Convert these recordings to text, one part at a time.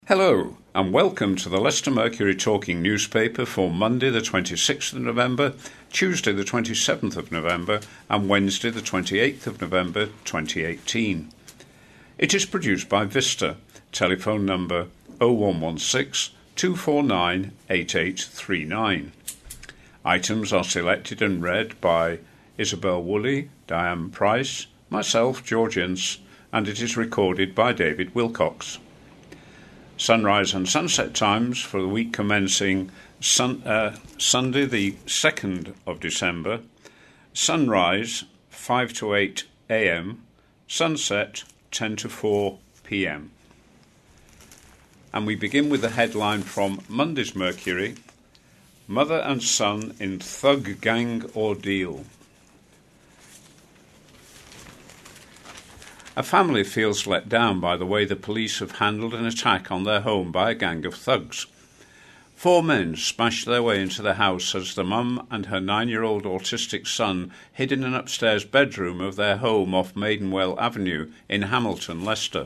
Hello, and welcome to the Leicester Mercury Talking newspaper for Monday the 26th of November, Tuesday the 27th of November, and Wednesday the 28th of November 2018. It is produced by Vista, telephone number 0116 249 8839. Items are selected and read by Isabel Woolley, Diane Price, myself, George Ince, and it is recorded by David Wilcox. Sunrise and sunset times for the week commencing Sunday the 2nd of December. Sunrise 5 to 8 a.m, sunset 10 to 4 p.m. And we begin with the headline from Monday's Mercury: Mother and son in thug gang ordeal. A family feels let down by the way the police have handled an attack on their home by a gang of thugs. 4 men smashed their way into the house as the mum and her 9-year-old autistic son hid in an upstairs bedroom of their home off Maidenwell Avenue in Hamilton, Leicester.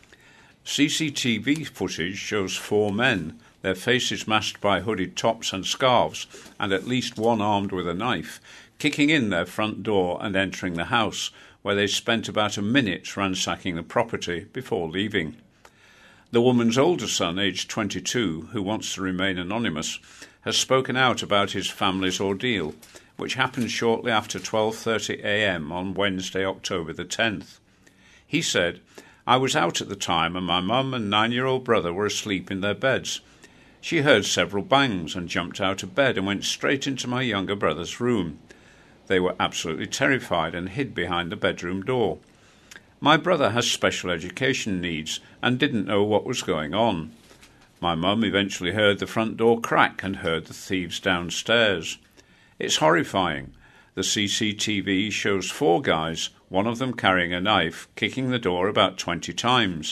CCTV footage shows 4 men, their faces masked by hooded tops and scarves, and at least one armed with a knife, kicking in their front door and entering the house, where they spent about a minute ransacking the property before leaving. The woman's older son, aged 22, who wants to remain anonymous, has spoken out about his family's ordeal, which happened shortly after 12:30 a.m. on Wednesday, October the 10th. He said, "I was out at the time and my mum and 9-year-old brother were asleep in their beds. She heard several bangs and jumped out of bed and went straight into my younger brother's room. They were absolutely terrified and hid behind the bedroom door. My brother has special education needs and didn't know what was going on. My mum eventually heard the front door crack and heard the thieves downstairs. It's horrifying. The CCTV shows 4 guys, one of them carrying a knife, kicking the door about 20 times.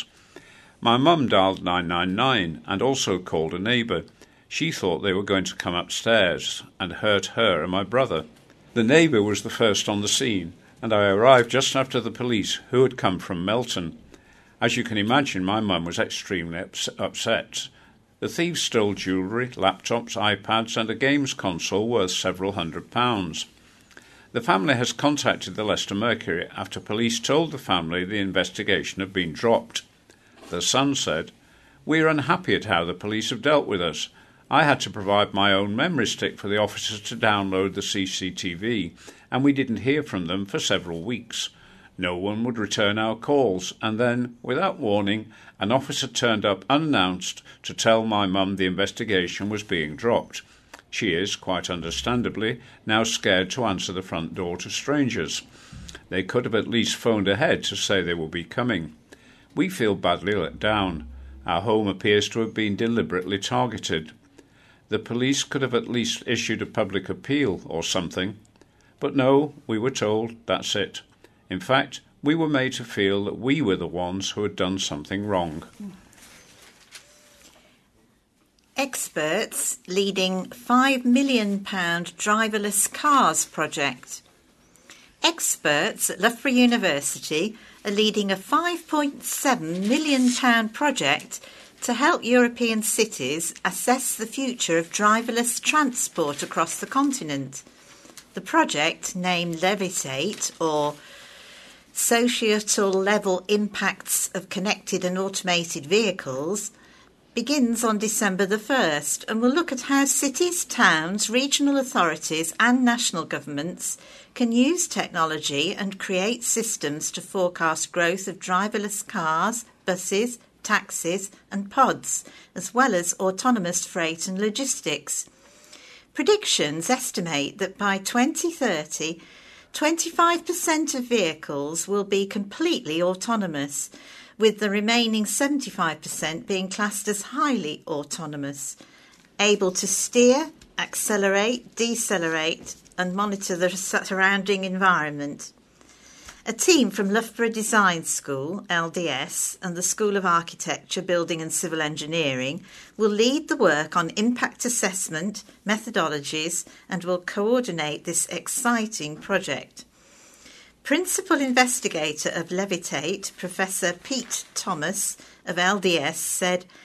My mum dialed 999 and also called a neighbour. She thought they were going to come upstairs and hurt her and my brother. The neighbour was the first on the scene, and I arrived just after the police, who had come from Melton. As you can imagine, my mum was extremely upset. The thieves stole jewellery, laptops, iPads and a games console worth several £100. The family has contacted the Leicester Mercury after police told the family the investigation had been dropped. The son said, "We're unhappy at how the police have dealt with us. I had to provide my own memory stick for the officers to download the CCTV, and we didn't hear from them for several weeks. No one would return our calls, and then, without warning, an officer turned up unannounced to tell my mum the investigation was being dropped. She is, quite understandably, now scared to answer the front door to strangers. They could have at least phoned ahead to say they will be coming. We feel badly let down. Our home appears to have been deliberately targeted. The police could have at least issued a public appeal or something. But no, we were told, that's it. In fact, we were made to feel that we were the ones who had done something wrong." Experts leading £5 million driverless cars project. Experts at Loughborough University are leading a £5.7 million project to help European cities assess the future of driverless transport across the continent. The project, named Levitate, or Societal Level Impacts of Connected and Automated Vehicles, begins on December the 1st and will look at how cities, towns, regional authorities and national governments can use technology and create systems to forecast growth of driverless cars, buses, taxis and pods, as well as autonomous freight and logistics. Predictions estimate that by 2030, 25% of vehicles will be completely autonomous, with the remaining 75% being classed as highly autonomous, able to steer, accelerate, decelerate and monitor the surrounding environment. A team from Loughborough Design School, LDS, and the School of Architecture, Building and Civil Engineering will lead the work on impact assessment, methodologies, and will coordinate this exciting project. Principal investigator of Levitate, Professor Pete Thomas of LDS, said,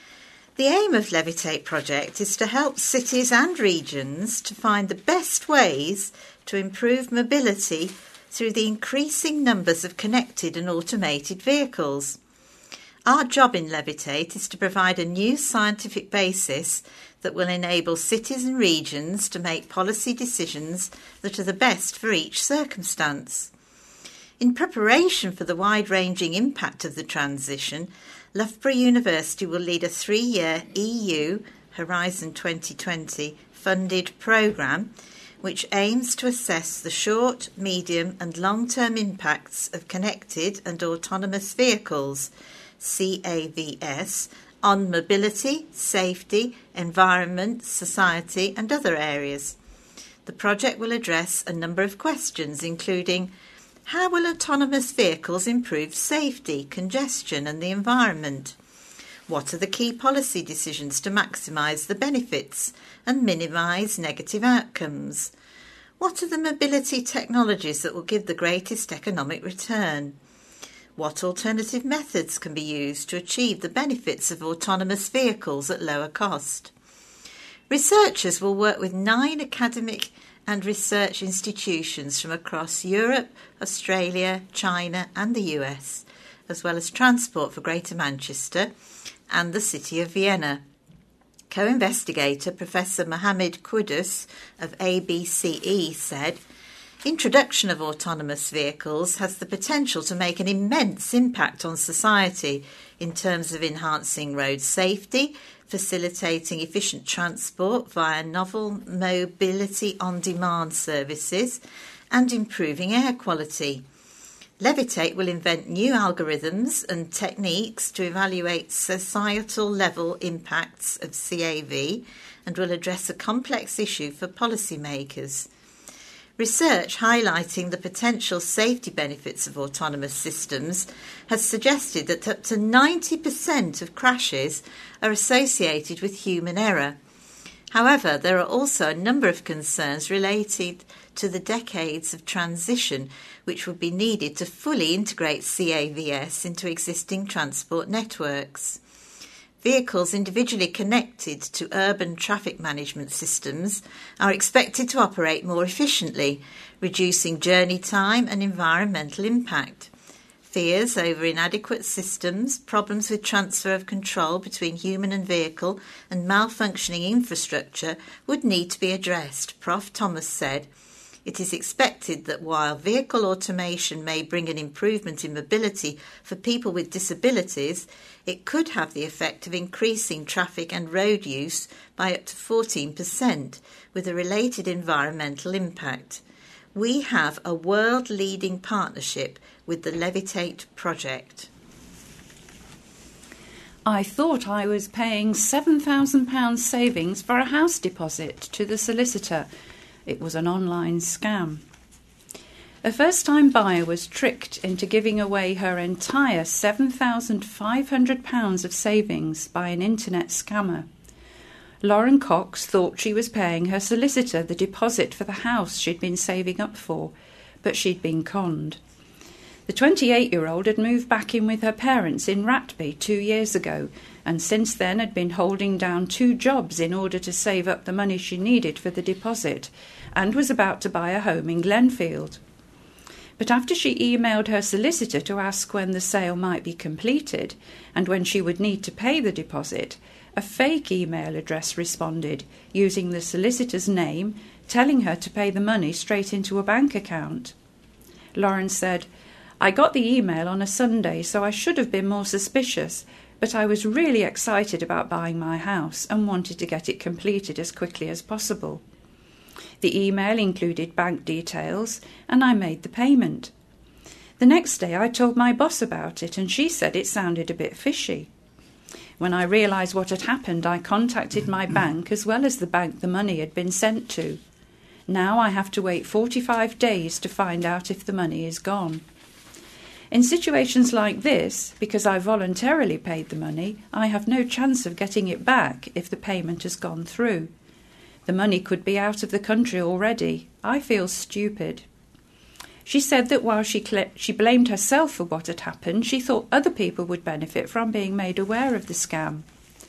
The aim of Levitate project is to help cities and regions to find the best ways to improve mobility through the increasing numbers of connected and automated vehicles. Our job in Levitate is to provide a new scientific basis that will enable cities and regions to make policy decisions that are the best for each circumstance. In preparation for the wide-ranging impact of the transition, Loughborough University will lead a 3-year EU Horizon 2020 funded programme which aims to assess the short, medium and long-term impacts of connected and autonomous vehicles, CAVS, on mobility, safety, environment, society and other areas. The project will address a number of questions, including: how will autonomous vehicles improve safety, congestion and the environment? What are the key policy decisions to maximise the benefits and minimise negative outcomes? What are the mobility technologies that will give the greatest economic return? What alternative methods can be used to achieve the benefits of autonomous vehicles at lower cost? Researchers will work with 9 academic and research institutions from across Europe, Australia, China and the US, as well as Transport for Greater Manchester and the City of Vienna. Co-investigator Professor Mohammed Quddus of ABCE said, "Introduction of autonomous vehicles has the potential to make an immense impact on society in terms of enhancing road safety, facilitating efficient transport via novel mobility on-demand services, and improving air quality. Levitate will invent new algorithms and techniques to evaluate societal level impacts of CAV and will address a complex issue for policymakers. Research highlighting the potential safety benefits of autonomous systems has suggested that up to 90% of crashes are associated with human error. However, there are also a number of concerns related to the decades of transition which would be needed to fully integrate CAVS into existing transport networks. Vehicles individually connected to urban traffic management systems are expected to operate more efficiently, reducing journey time and environmental impact. Fears over inadequate systems, problems with transfer of control between human and vehicle, and malfunctioning infrastructure would need to be addressed, Prof. Thomas said. It is expected that while vehicle automation may bring an improvement in mobility for people with disabilities, it could have the effect of increasing traffic and road use by up to 14%, with a related environmental impact. We have a world-leading partnership with the Levitate project. I thought I was paying £7,000 savings for a house deposit to the solicitor. It was an online scam. A first-time buyer was tricked into giving away her entire £7,500 of savings by an internet scammer. Lauren Cox thought she was paying her solicitor the deposit for the house she'd been saving up for, but she'd been conned. The 28-year-old had moved back in with her parents in Ratby 2 years ago, and since then had been holding down 2 jobs in order to save up the money she needed for the deposit, and was about to buy a home in Glenfield. But after she emailed her solicitor to ask when the sale might be completed, and when she would need to pay the deposit, a fake email address responded, using the solicitor's name, telling her to pay the money straight into a bank account. Lauren said, "I got the email on a Sunday, so I should have been more suspicious, but I was really excited about buying my house and wanted to get it completed as quickly as possible. The email included bank details, and I made the payment. The next day I told my boss about it, and she said it sounded a bit fishy. When I realised what had happened, I contacted my bank as well as the bank the money had been sent to. Now I have to wait 45 days to find out if the money is gone. In situations like this, because I voluntarily paid the money, I have no chance of getting it back if the payment has gone through. The money could be out of the country already. I feel stupid." She said that while she blamed herself for what had happened, she thought other people would benefit from being made aware of the scam.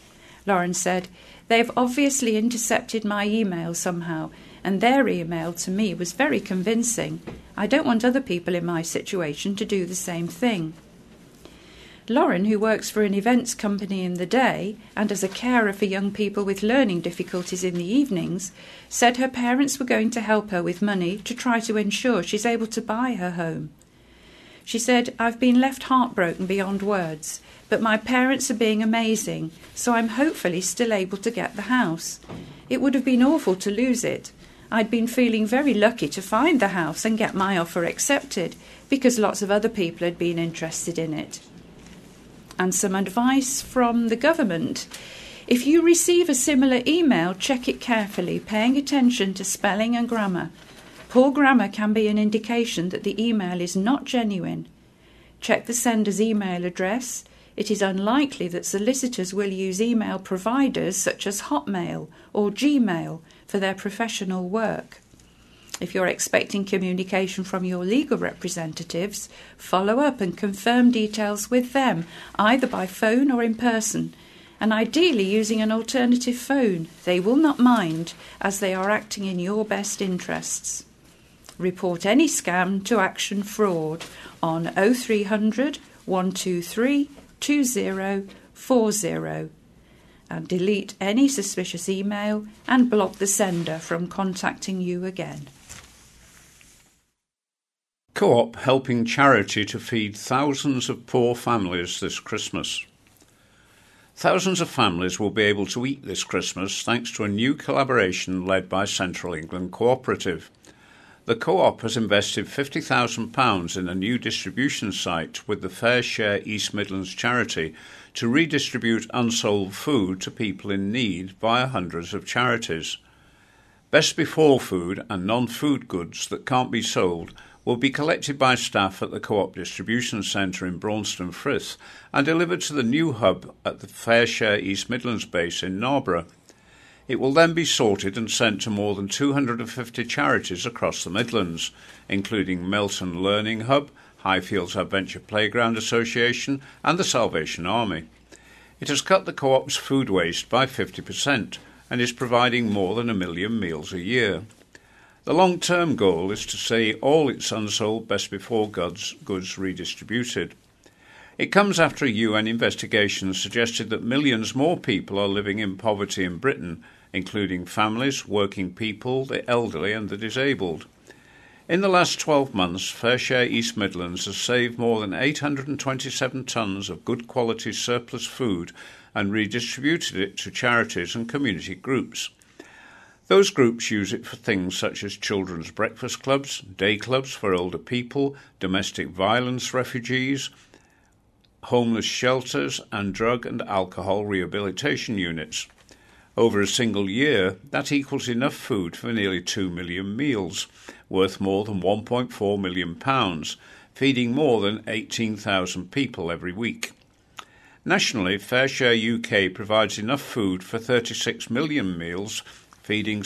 Lauren said, "They've obviously intercepted my email somehow, and their email to me was very convincing. I don't want other people in my situation to do the same thing." Lauren, who works for an events company in the day and as a carer for young people with learning difficulties in the evenings, said her parents were going to help her with money to try to ensure she's able to buy her home. She said, "I've been left heartbroken beyond words, but my parents are being amazing, so I'm hopefully still able to get the house. It would have been awful to lose it. I'd been feeling very lucky to find the house and get my offer accepted, because lots of other people had been interested in it." And some advice from the government. If you receive a similar email, check it carefully, paying attention to spelling and grammar. Poor grammar can be an indication that the email is not genuine. Check the sender's email address. It is unlikely that solicitors will use email providers such as Hotmail or Gmail for their professional work. If you're expecting communication from your legal representatives, follow up and confirm details with them, either by phone or in person, and ideally using an alternative phone. They will not mind, as they are acting in your best interests. Report any scam to Action Fraud on 0300 123 2040 and delete any suspicious email and block the sender from contacting you again. Co-op helping charity to feed thousands of poor families this Christmas. Thousands of families will be able to eat this Christmas thanks to a new collaboration led by Central England Cooperative. The Co-op has invested £50,000 in a new distribution site with the Fair Share East Midlands charity to redistribute unsold food to people in need via hundreds of charities. Best before food and non-food goods that can't be sold will be collected by staff at the Co-op Distribution Centre in Braunston Frith and delivered to the new hub at the Fair Share East Midlands base in Narborough. It will then be sorted and sent to more than 250 charities across the Midlands, including Melton Learning Hub, Highfields Adventure Playground Association and the Salvation Army. It has cut the Co-op's food waste by 50% and is providing more than 1 million meals a year. The long-term goal is to see all its unsold best before goods redistributed. It comes after a UN investigation suggested that millions more people are living in poverty in Britain, including families, working people, the elderly and the disabled. In the last 12 months, Fair Share East Midlands has saved more than 827 tonnes of good quality surplus food and redistributed it to charities and community groups. Those groups use it for things such as children's breakfast clubs, day clubs for older people, domestic violence refugees, homeless shelters and drug and alcohol rehabilitation units. Over a single year, that equals enough food for nearly 2 million meals, worth more than £1.4 million, feeding more than 18,000 people every week. Nationally, Fair Share UK provides enough food for 36 million meals, feeding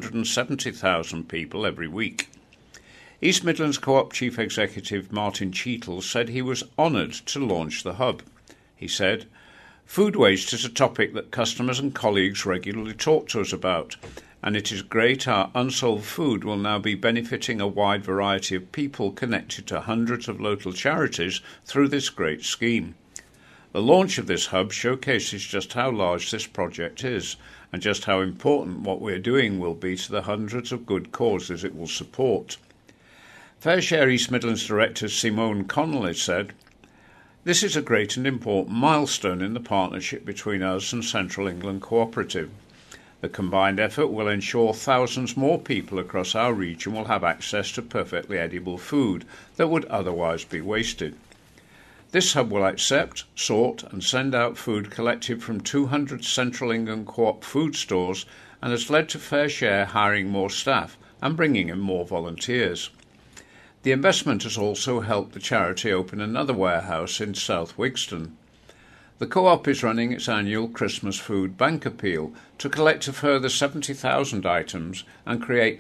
770,000 people every week. East Midlands Co-op Chief Executive Martin Cheetle said he was honoured to launch the hub. He said, "Food waste is a topic that customers and colleagues regularly talk to us about, and it is great our unsold food will now be benefiting a wide variety of people connected to hundreds of local charities through this great scheme." The launch of this hub showcases just how large this project is and just how important what we're doing will be to the hundreds of good causes it will support. Fair Share East Midlands Director Simone Connolly said, "This is a great and important milestone in the partnership between us and Central England Cooperative. The combined effort will ensure thousands more people across our region will have access to perfectly edible food that would otherwise be wasted. This hub will accept, sort and send out food collected from 200 Central England Co-op food stores and has led to Fair Share hiring more staff and bringing in more volunteers. The investment has also helped the charity open another warehouse in South Wigston. The Co-op is running its annual Christmas Food Bank Appeal to collect a further 70,000 items and create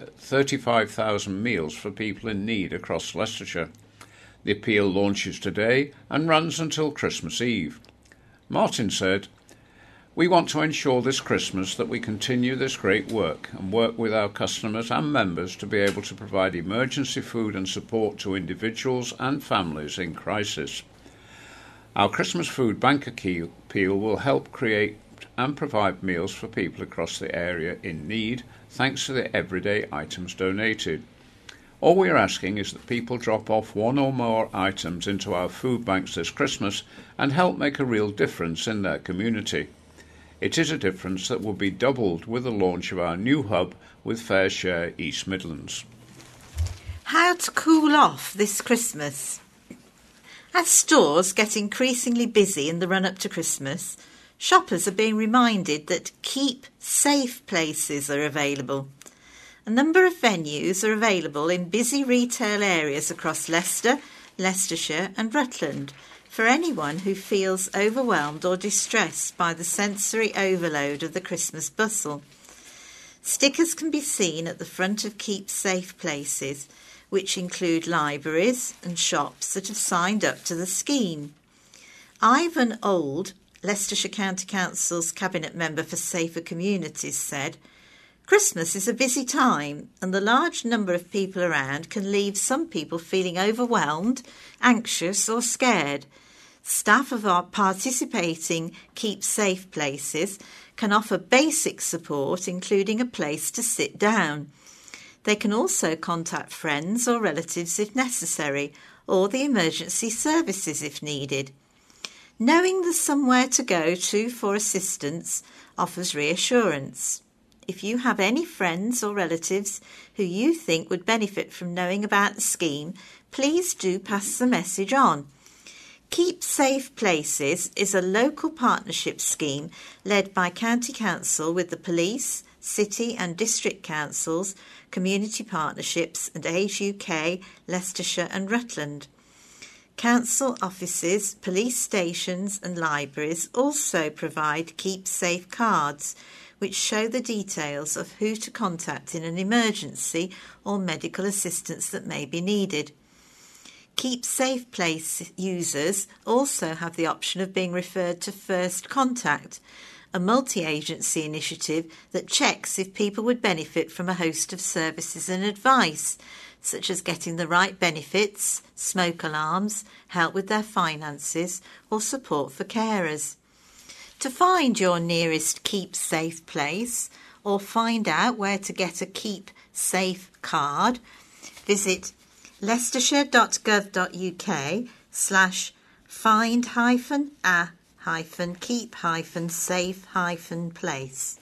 35,000 meals for people in need across Leicestershire. The appeal launches today and runs until Christmas Eve. Martin said, We want to ensure this Christmas that we continue this great work and work with our customers and members to be able to provide emergency food and support to individuals and families in crisis. Our Christmas Food Bank appeal will help create and provide meals for people across the area in need, thanks to the everyday items donated. All we are asking is that people drop off one or more items into our food banks this Christmas and help make a real difference in their community. It is a difference that will be doubled with the launch of our new hub with FareShare East Midlands. How to cool off this Christmas. As stores get increasingly busy in the run-up to Christmas, shoppers are being reminded that keep safe places are available. A number of venues are available in busy retail areas across Leicester, Leicestershire and Rutland for anyone who feels overwhelmed or distressed by the sensory overload of the Christmas bustle. Stickers can be seen at the front of Keep Safe places, which include libraries and shops that have signed up to the scheme. Ivan Old, Leicestershire County Council's Cabinet Member for Safer Communities, said, "Christmas is a busy time and the large number of people around can leave some people feeling overwhelmed, anxious or scared. Staff of our participating Keep Safe places can offer basic support, including a place to sit down. They can also contact friends or relatives if necessary, or the emergency services if needed. Knowing there's somewhere to go to for assistance offers reassurance. If you have any friends or relatives who you think would benefit from knowing about the scheme, please do pass the message on." Keep Safe Places is a local partnership scheme led by County Council with the police, city and district councils, community partnerships and Age UK, Leicestershire and Rutland. Council offices, police stations and libraries also provide Keep Safe cards, which show the details of who to contact in an emergency or medical assistance that may be needed. Keep Safe Place users also have the option of being referred to First Contact, a multi-agency initiative that checks if people would benefit from a host of services and advice, such as getting the right benefits, smoke alarms, help with their finances, or support for carers. To find your nearest Keep Safe place or find out where to get a Keep Safe card, visit leicestershire.gov.uk/find-a-keep-safe-place.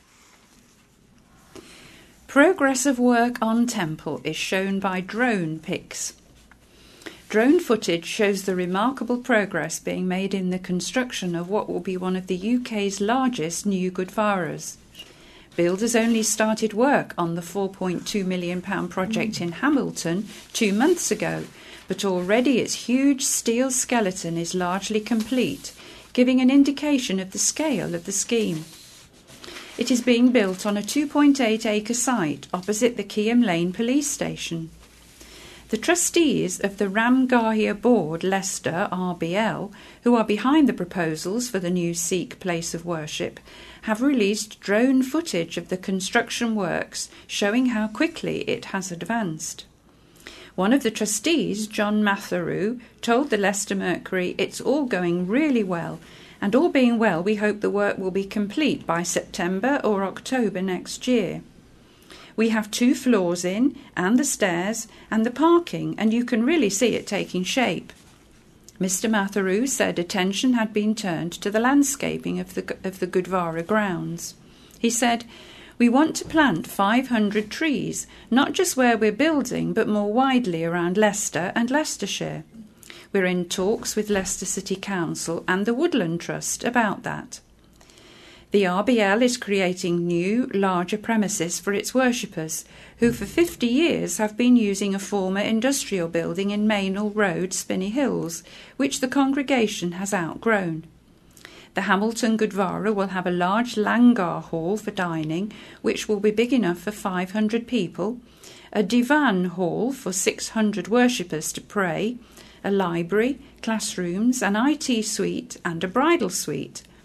Progress of work on Temple is shown by drone pics. Drone footage shows the remarkable progress being made in the construction of what will be one of the UK's largest new Gurdwaras. Builders only started work on the £4.2 million project in Hamilton 2 months ago, but already its huge steel skeleton is largely complete, giving an indication of the scale of the scheme. It is being built on a 2.8-acre site opposite the Keyham Lane police station. The trustees of the Ramgarhia Board Leicester RBL, who are behind the proposals for the new Sikh place of worship, have released drone footage of the construction works showing how quickly it has advanced. One of the trustees, John Matheru, told the Leicester Mercury, "It's all going really well, and all being well, we hope the work will be complete by September or October next year. We have 2 floors in, and the stairs, and the parking, and you can really see it taking shape." Mr. Matheru said attention had been turned to the landscaping of the Gurdwara grounds. He said, "We want to plant 500 trees, not just where we're building, but more widely around Leicester and Leicestershire. We're in talks with Leicester City Council and the Woodland Trust about that." The RBL is creating new, larger premises for its worshippers, who for 50 years have been using a former industrial building in Maynell Road, Spinney Hills, which the congregation has outgrown. The Hamilton Gurdwara will have a large langar hall for dining, which will be big enough for 500 people, a divan hall for 600 worshippers to pray, a library, classrooms, an IT suite and a bridal suite.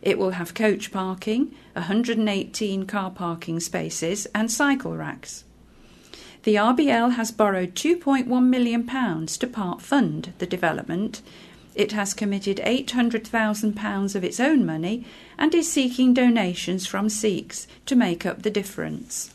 It will have coach parking, 118 car parking spaces and cycle racks. The RBL has borrowed £2.1 million to part fund the development. It has committed £800,000 of its own money and is seeking donations from Sikhs to make up the difference.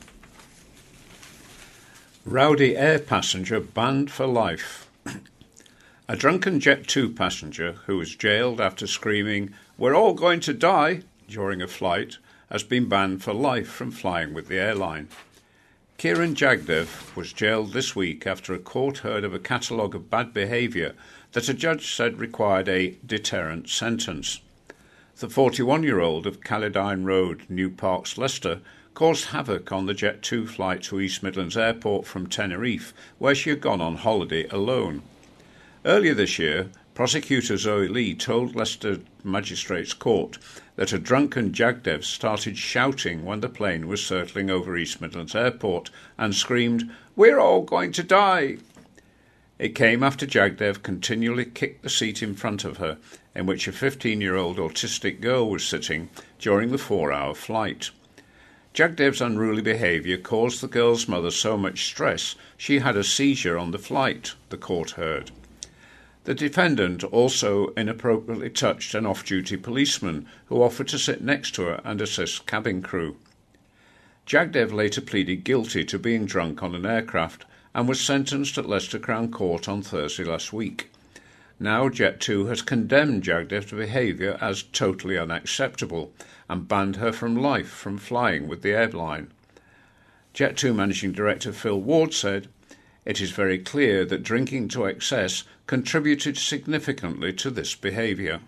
Rowdy air passenger banned for life. A drunken Jet2 passenger who was jailed after screaming, "We're all going to die," during a flight, has been banned for life from flying with the airline. Kiran Jagdev was jailed this week after a court heard of a catalogue of bad behaviour that a judge said required a deterrent sentence. The 41-year-old of Caledine Road, New Parks, Leicester, caused havoc on the Jet2 flight to East Midlands Airport from Tenerife, where she had gone on holiday alone. Earlier this year, prosecutor Zoe Lee told Leicester Magistrates Court that a drunken Jagdev started shouting when the plane was circling over East Midlands Airport and screamed, "We're all going to die." It came after Jagdev continually kicked the seat in front of her, in which a 15-year-old autistic girl was sitting during the 4-hour flight. Jagdev's unruly behaviour caused the girl's mother so much stress she had a seizure on the flight, the court heard. The defendant also inappropriately touched an off-duty policeman who offered to sit next to her and assist cabin crew. Jagdev later pleaded guilty to being drunk on an aircraft and was sentenced at Leicester Crown Court on Thursday last week. Now Jet2 has condemned Jagdev's behaviour as totally unacceptable and banned her from life from flying with the airline. Jet2 Managing Director Phil Ward said, "It is very clear that drinking to excess contributed significantly to this behaviour."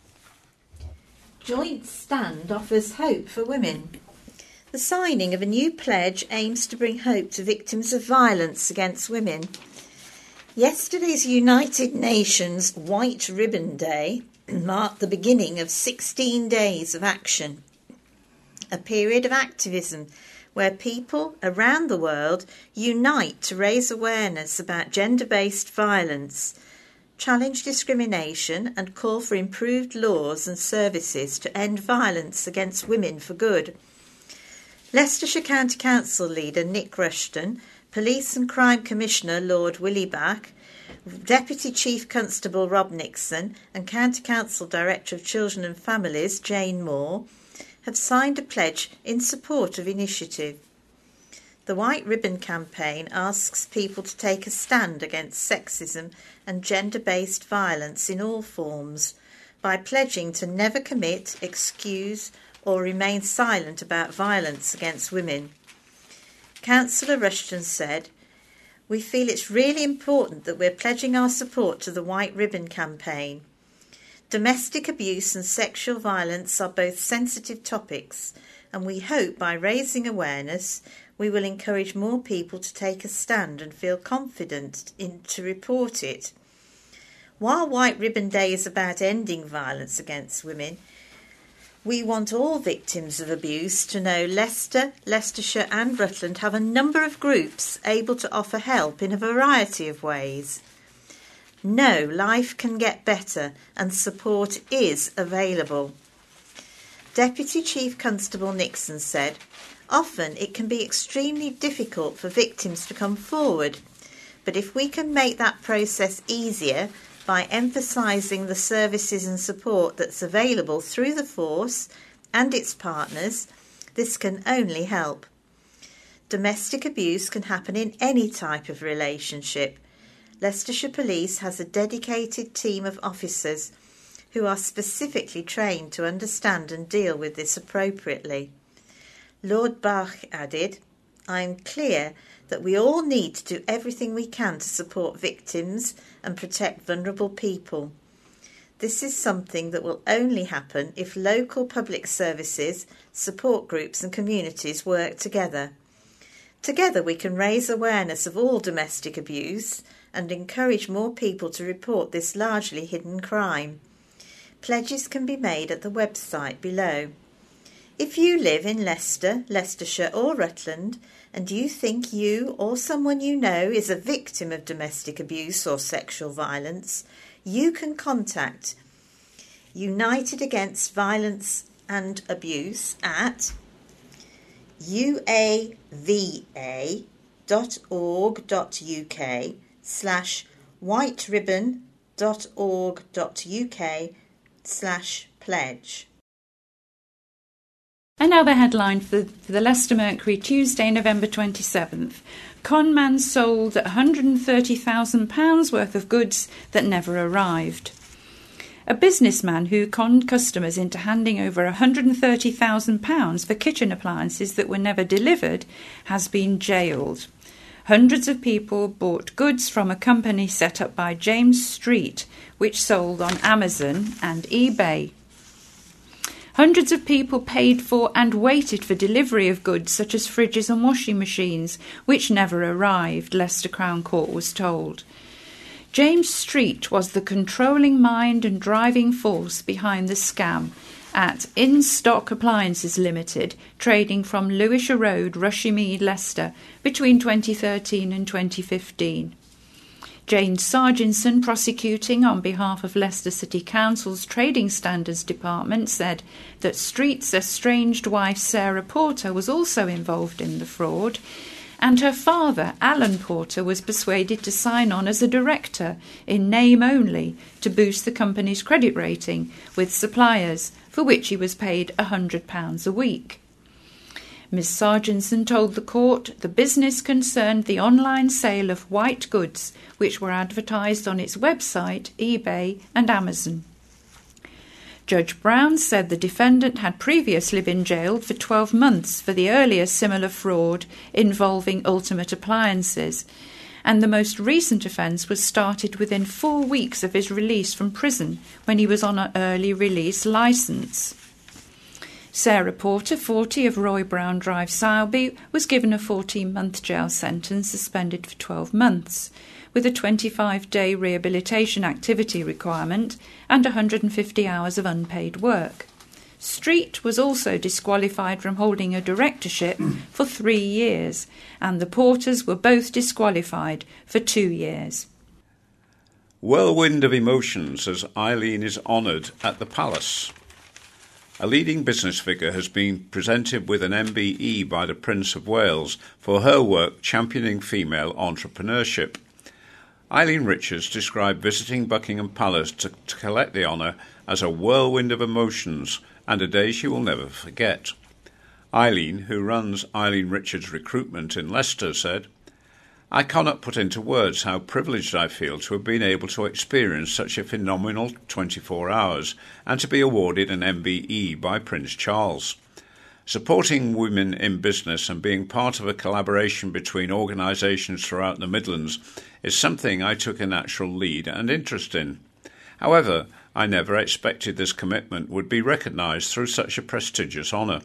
Joint stand offers hope for women. The signing of a new pledge aims to bring hope to victims of violence against women. Yesterday's United Nations White Ribbon Day marked the beginning of 16 days of action, a period of activism where people around the world unite to raise awareness about gender-based violence, challenge discrimination and call for improved laws and services to end violence against women for good. Leicestershire County Council leader Nick Rushton, Police and Crime Commissioner Lord Williebach, Deputy Chief Constable Rob Nixon and County Council Director of Children and Families Jane Moore have signed a pledge in support of initiative. The White Ribbon campaign asks people to take a stand against sexism and gender-based violence in all forms by pledging to never commit, excuse or remain silent about violence against women. Councillor Rushton said, "We feel it's really important that we're pledging our support to the White Ribbon campaign. Domestic abuse and sexual violence are both sensitive topics, and we hope by raising awareness we will encourage more people to take a stand and feel confident to report it. While White Ribbon Day is about ending violence against women, we want all victims of abuse to know Leicester, Leicestershire and Rutland have a number of groups able to offer help in a variety of ways. Know life can get better and support is available." Deputy Chief Constable Nixon said, "Often it can be extremely difficult for victims to come forward, but if we can make that process easier by emphasising the services and support that's available through the force and its partners, this can only help. Domestic abuse can happen in any type of relationship. Leicestershire Police has a dedicated team of officers who are specifically trained to understand and deal with this appropriately." Lord Bach added, "I am clear that we all need to do everything we can to support victims and protect vulnerable people. This is something that will only happen if local public services, support groups and communities work together. Together we can raise awareness of all domestic abuse and encourage more people to report this largely hidden crime. Pledges can be made at the website below. If you live in Leicester, Leicestershire or Rutland and you think you or someone you know is a victim of domestic abuse or sexual violence, you can contact United Against Violence and Abuse at uava.org.uk/whiteribbon.org.uk/pledge. And now the headline for the Leicester Mercury, Tuesday, November 27th. Con man sold £130,000 worth of goods that never arrived. A businessman who conned customers into handing over £130,000 for kitchen appliances that were never delivered has been jailed. Hundreds of people bought goods from a company set up by James Street, which sold on Amazon and eBay. Hundreds of people paid for and waited for delivery of goods such as fridges and washing machines, which never arrived, Leicester Crown Court was told. James Street was the controlling mind and driving force behind the scam at In Stock Appliances Limited, trading from Lewisham Road, Rushmead, Leicester, between 2013 and 2015. Jane Sarginson, prosecuting on behalf of Leicester City Council's Trading Standards Department, said that Street's estranged wife Sarah Porter was also involved in the fraud, and her father, Alan Porter, was persuaded to sign on as a director, in name only, to boost the company's credit rating with suppliers, for which he was paid £100 a week. Ms Sarginson told the court the business concerned the online sale of white goods, which were advertised on its website, eBay and Amazon. Judge Brown said the defendant had previously been jailed for 12 months for the earlier similar fraud involving Ultimate Appliances, and the most recent offence was started within 4 weeks of his release from prison when he was on an early release licence. Sarah Porter, 40, of Roy Brown Drive, Sowerby, was given a 14-month jail sentence, suspended for 12 months, with a 25-day rehabilitation activity requirement and 150 hours of unpaid work. Street was also disqualified from holding a directorship for 3 years, and the Porters were both disqualified for 2 years. Whirlwind of emotions as Eileen is honoured at the Palace. A leading business figure has been presented with an MBE by the Prince of Wales for her work championing female entrepreneurship. Eileen Richards described visiting Buckingham Palace to collect the honour as a whirlwind of emotions and a day she will never forget. Eileen, who runs Eileen Richards Recruitment in Leicester, said, "I cannot put into words how privileged I feel to have been able to experience such a phenomenal 24 hours and to be awarded an MBE by Prince Charles. Supporting women in business and being part of a collaboration between organisations throughout the Midlands is something I took a natural lead and interest in. However, I never expected this commitment would be recognised through such a prestigious honour.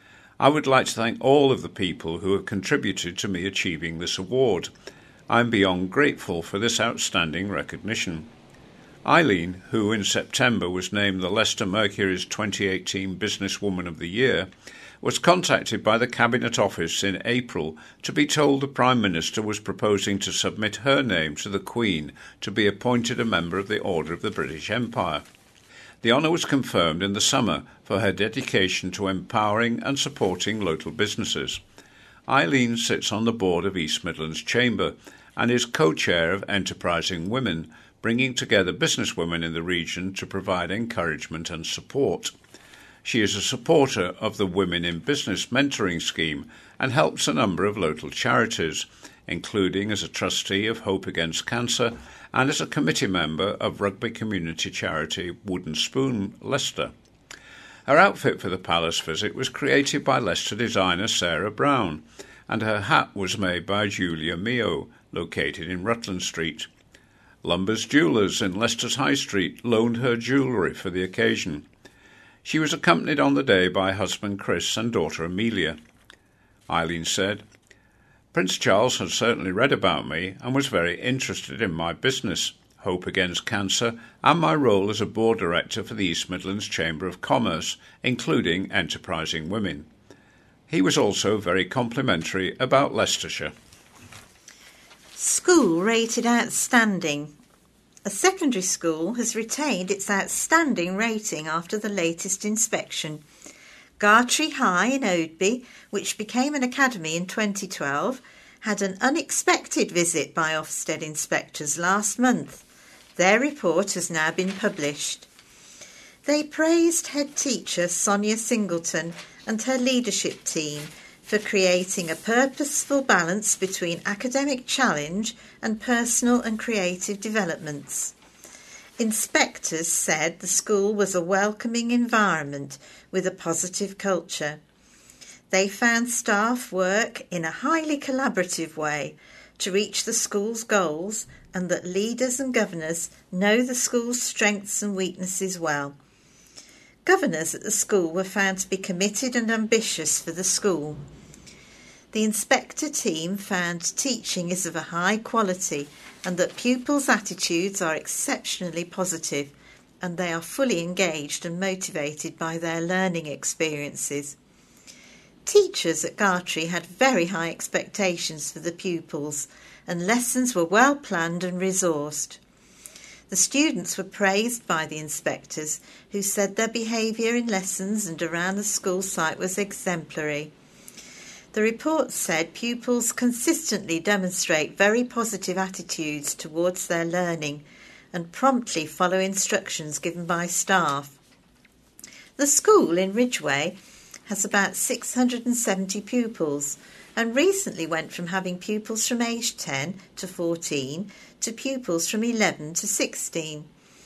I would like to thank all of the people who have contributed to me achieving this award. I am beyond grateful for this outstanding recognition." Eileen, who in September was named the Leicester Mercury's 2018 Businesswoman of the Year, was contacted by the Cabinet Office in April to be told the Prime Minister was proposing to submit her name to the Queen to be appointed a member of the Order of the British Empire. The honour was confirmed in the summer for her dedication to empowering and supporting local businesses. Eileen sits on the board of East Midlands Chamber and is co-chair of Enterprising Women, bringing together businesswomen in the region to provide encouragement and support. She is a supporter of the Women in Business Mentoring Scheme and helps a number of local charities, including as a trustee of Hope Against Cancer and as a committee member of rugby community charity Wooden Spoon, Leicester. Her outfit for the Palace visit was created by Leicester designer Sarah Brown, and her hat was made by Julia Mio, located in Rutland Street. Lumber's Jewellers in Leicester's High Street loaned her jewellery for the occasion. She was accompanied on the day by husband Chris and daughter Amelia. Eileen said, "Prince Charles had certainly read about me and was very interested in my business, Hope Against Cancer, and my role as a board director for the East Midlands Chamber of Commerce, including Enterprising Women. He was also very complimentary about Leicestershire." School rated outstanding. A secondary school has retained its outstanding rating after the latest inspection. Gartree High in Oadby, which became an academy in 2012, had an unexpected visit by Ofsted inspectors last month. Their report has now been published. They praised head teacher Sonia Singleton and her leadership team for creating a purposeful balance between academic challenge and personal and creative developments. Inspectors said the school was a welcoming environment with a positive culture. They found staff work in a highly collaborative way to reach the school's goals, and that leaders and governors know the school's strengths and weaknesses well. Governors at the school were found to be committed and ambitious for the school. The inspector team found teaching is of a high quality and that pupils' attitudes are exceptionally positive, and they are fully engaged and motivated by their learning experiences. Teachers at Gartree had very high expectations for the pupils, and lessons were well planned and resourced. The students were praised by the inspectors, who said their behaviour in lessons and around the school site was exemplary. The report said pupils consistently demonstrate very positive attitudes towards their learning and promptly follow instructions given by staff. The school in Ridgeway has about 670 pupils and recently went from having pupils from age 10 to 14 to pupils from 11 to 16.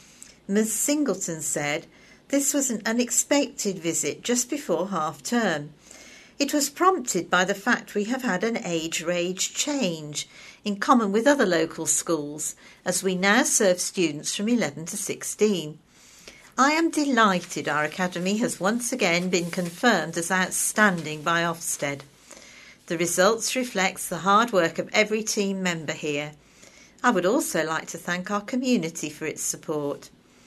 Ms Singleton said, "This was an unexpected visit just before half-term. It was prompted by the fact we have had an age range change, in common with other local schools, as we now serve students from 11 to 16. I am delighted our academy has once again been confirmed as outstanding by Ofsted. The results reflect the hard work of every team member here. I would also like to thank our community for its support."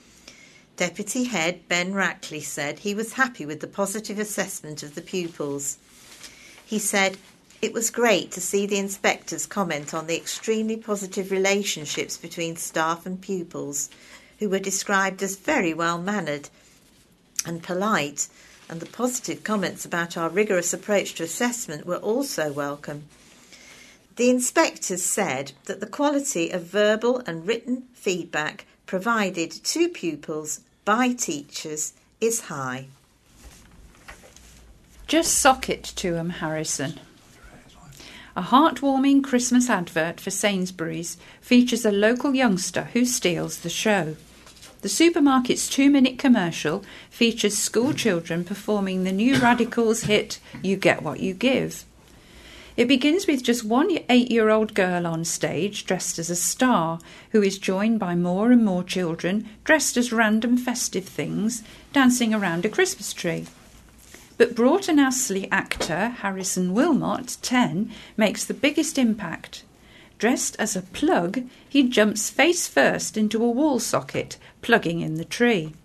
Deputy Head Ben Rackley said he was happy with the positive assessment of the pupils. He said, "It was great to see the inspectors comment on the extremely positive relationships between staff and pupils, who were described as very well-mannered and polite, and the positive comments about our rigorous approach to assessment were also welcome." The inspectors said that the quality of verbal and written feedback provided to pupils by teachers is high. Just sock it to 'em, Harrison. A heartwarming Christmas advert for Sainsbury's features a local youngster who steals the show. The supermarket's 2-minute commercial features school children performing the New Radicals hit "You Get What You Give." It begins with just one 8-year-old girl on stage dressed as a star, who is joined by more and more children dressed as random festive things, dancing around a Christmas tree. But Broughton Astley actor Harrison Wilmot, 10, makes the biggest impact. Dressed as a plug, he jumps face first into a wall socket, plugging in the tree.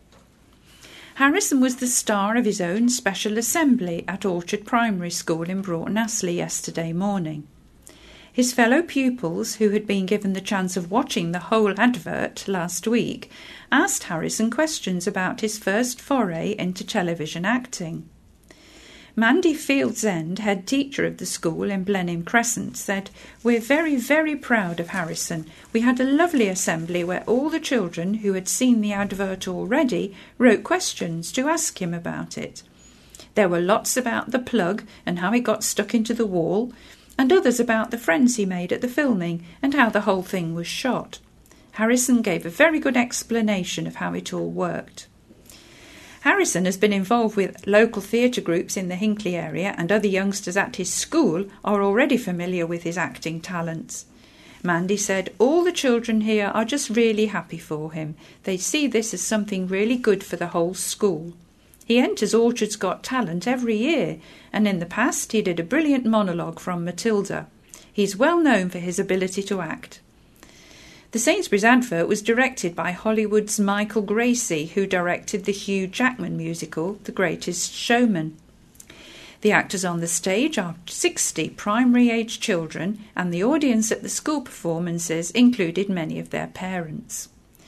Harrison was the star of his own special assembly at Orchard Primary School in Broughton Astley yesterday morning. His fellow pupils, who had been given the chance of watching the whole advert last week, asked Harrison questions about his first foray into television acting. Mandy Fieldsend, head teacher of the school in Blenheim Crescent, said, "We're very, very proud of Harrison. We had a lovely assembly where all the children who had seen the advert already wrote questions to ask him about it. There were lots about the plug and how it got stuck into the wall, and others about the friends he made at the filming and how the whole thing was shot." Harrison gave a very good explanation of how it all worked. Harrison has been involved with local theatre groups in the Hinckley area, and other youngsters at his school are already familiar with his acting talents. Mandy said, "All the children here are just really happy for him. They see this as something really good for the whole school. He enters Orchard's Got Talent every year, and in the past he did a brilliant monologue from Matilda. He's well known for his ability to act." The Sainsbury's advert was directed by Hollywood's Michael Gracie, who directed the Hugh Jackman musical, The Greatest Showman. The actors on the stage are 60 primary-age children, and the audience at the school performances included many of their parents.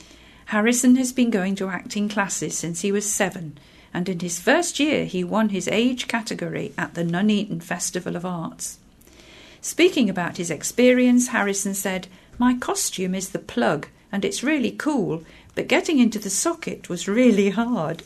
Harrison has been going to acting classes since he was 7, and in his first year he won his age category at the Nuneaton Festival of Arts. Speaking about his experience, Harrison said, "My costume is the plug, and it's really cool, but getting into the socket was really hard."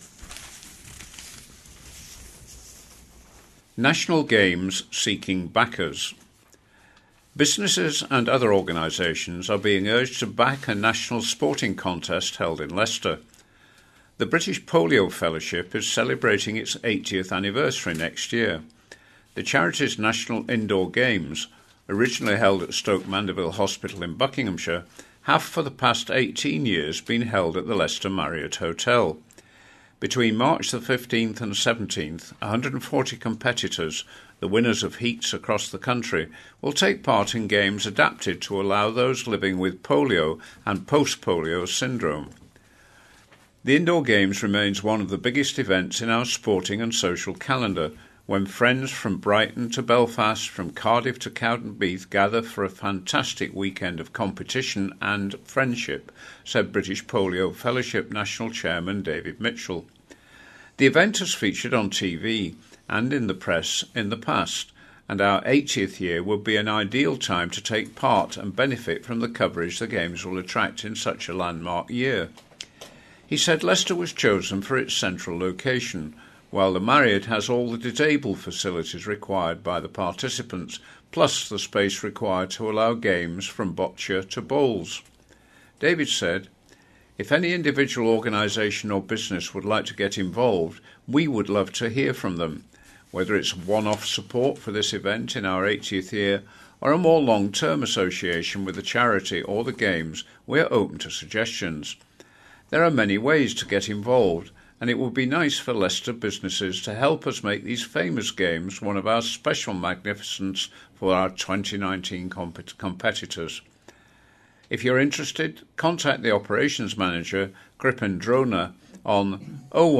National Games seeking backers. Businesses and other organisations are being urged to back a national sporting contest held in Leicester. The British Polio Fellowship is celebrating its 80th anniversary next year. The charity's National Indoor Games, originally held at Stoke Mandeville Hospital in Buckinghamshire, have for the past 18 years been held at the Leicester Marriott Hotel. Between March the 15th and 17th, 140 competitors, the winners of heats across the country, will take part in games adapted to allow those living with polio and post-polio syndrome. The Indoor Games remains one of the biggest events in our sporting and social calendar, when friends from Brighton to Belfast, from Cardiff to Cowdenbeath gather for a fantastic weekend of competition and friendship, said British Polio Fellowship National Chairman David Mitchell. The event has featured on TV and in the press in the past, and our 80th year would be an ideal time to take part and benefit from the coverage the Games will attract in such a landmark year. He said Leicester was chosen for its central location, while the Marriott has all the disabled facilities required by the participants, plus the space required to allow games from boccia to bowls. David said, "If any individual organisation or business would like to get involved, we would love to hear from them. Whether it's one-off support for this event in our 80th year or a more long-term association with the charity or the Games, we are open to suggestions. There are many ways to get involved, and it would be nice for Leicester businesses to help us make these famous games one of our special magnificence for our 2019 competitors. If you're interested, contact the operations manager, Gripen Drona, on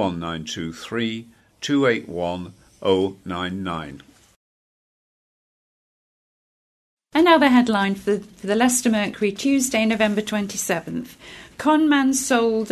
01923 281 099. Another headline for the Leicester Mercury, Tuesday, November 27th. Con man sold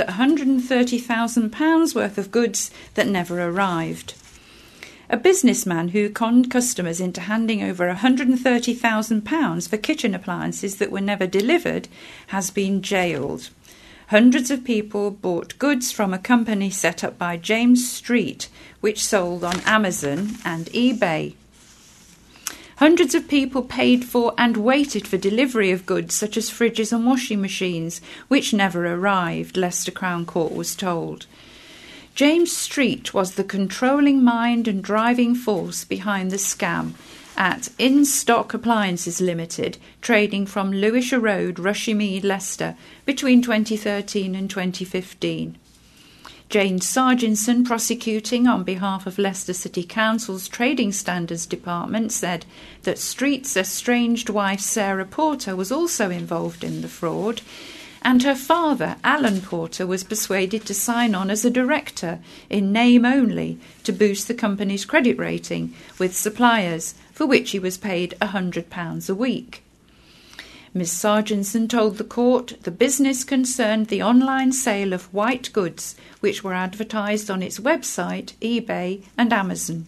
£130,000 worth of goods that never arrived. A businessman who conned customers into handing over £130,000 for kitchen appliances that were never delivered has been jailed. Hundreds of people bought goods from a company set up by James Street, which sold on Amazon and eBay. Hundreds of people paid for and waited for delivery of goods such as fridges and washing machines, which never arrived, Leicester Crown Court was told. James Street was the controlling mind and driving force behind the scam at In Stock Appliances Limited, trading from Lewisham Road, Rushmead, Leicester, between 2013 and 2015. Jane Sarginson, prosecuting on behalf of Leicester City Council's Trading Standards Department, said that Street's estranged wife Sarah Porter was also involved in the fraud, and her father, Alan Porter, was persuaded to sign on as a director, in name only, to boost the company's credit rating with suppliers, for which he was paid £100 a week. Ms Sarginson told the court the business concerned the online sale of white goods, which were advertised on its website, eBay and Amazon.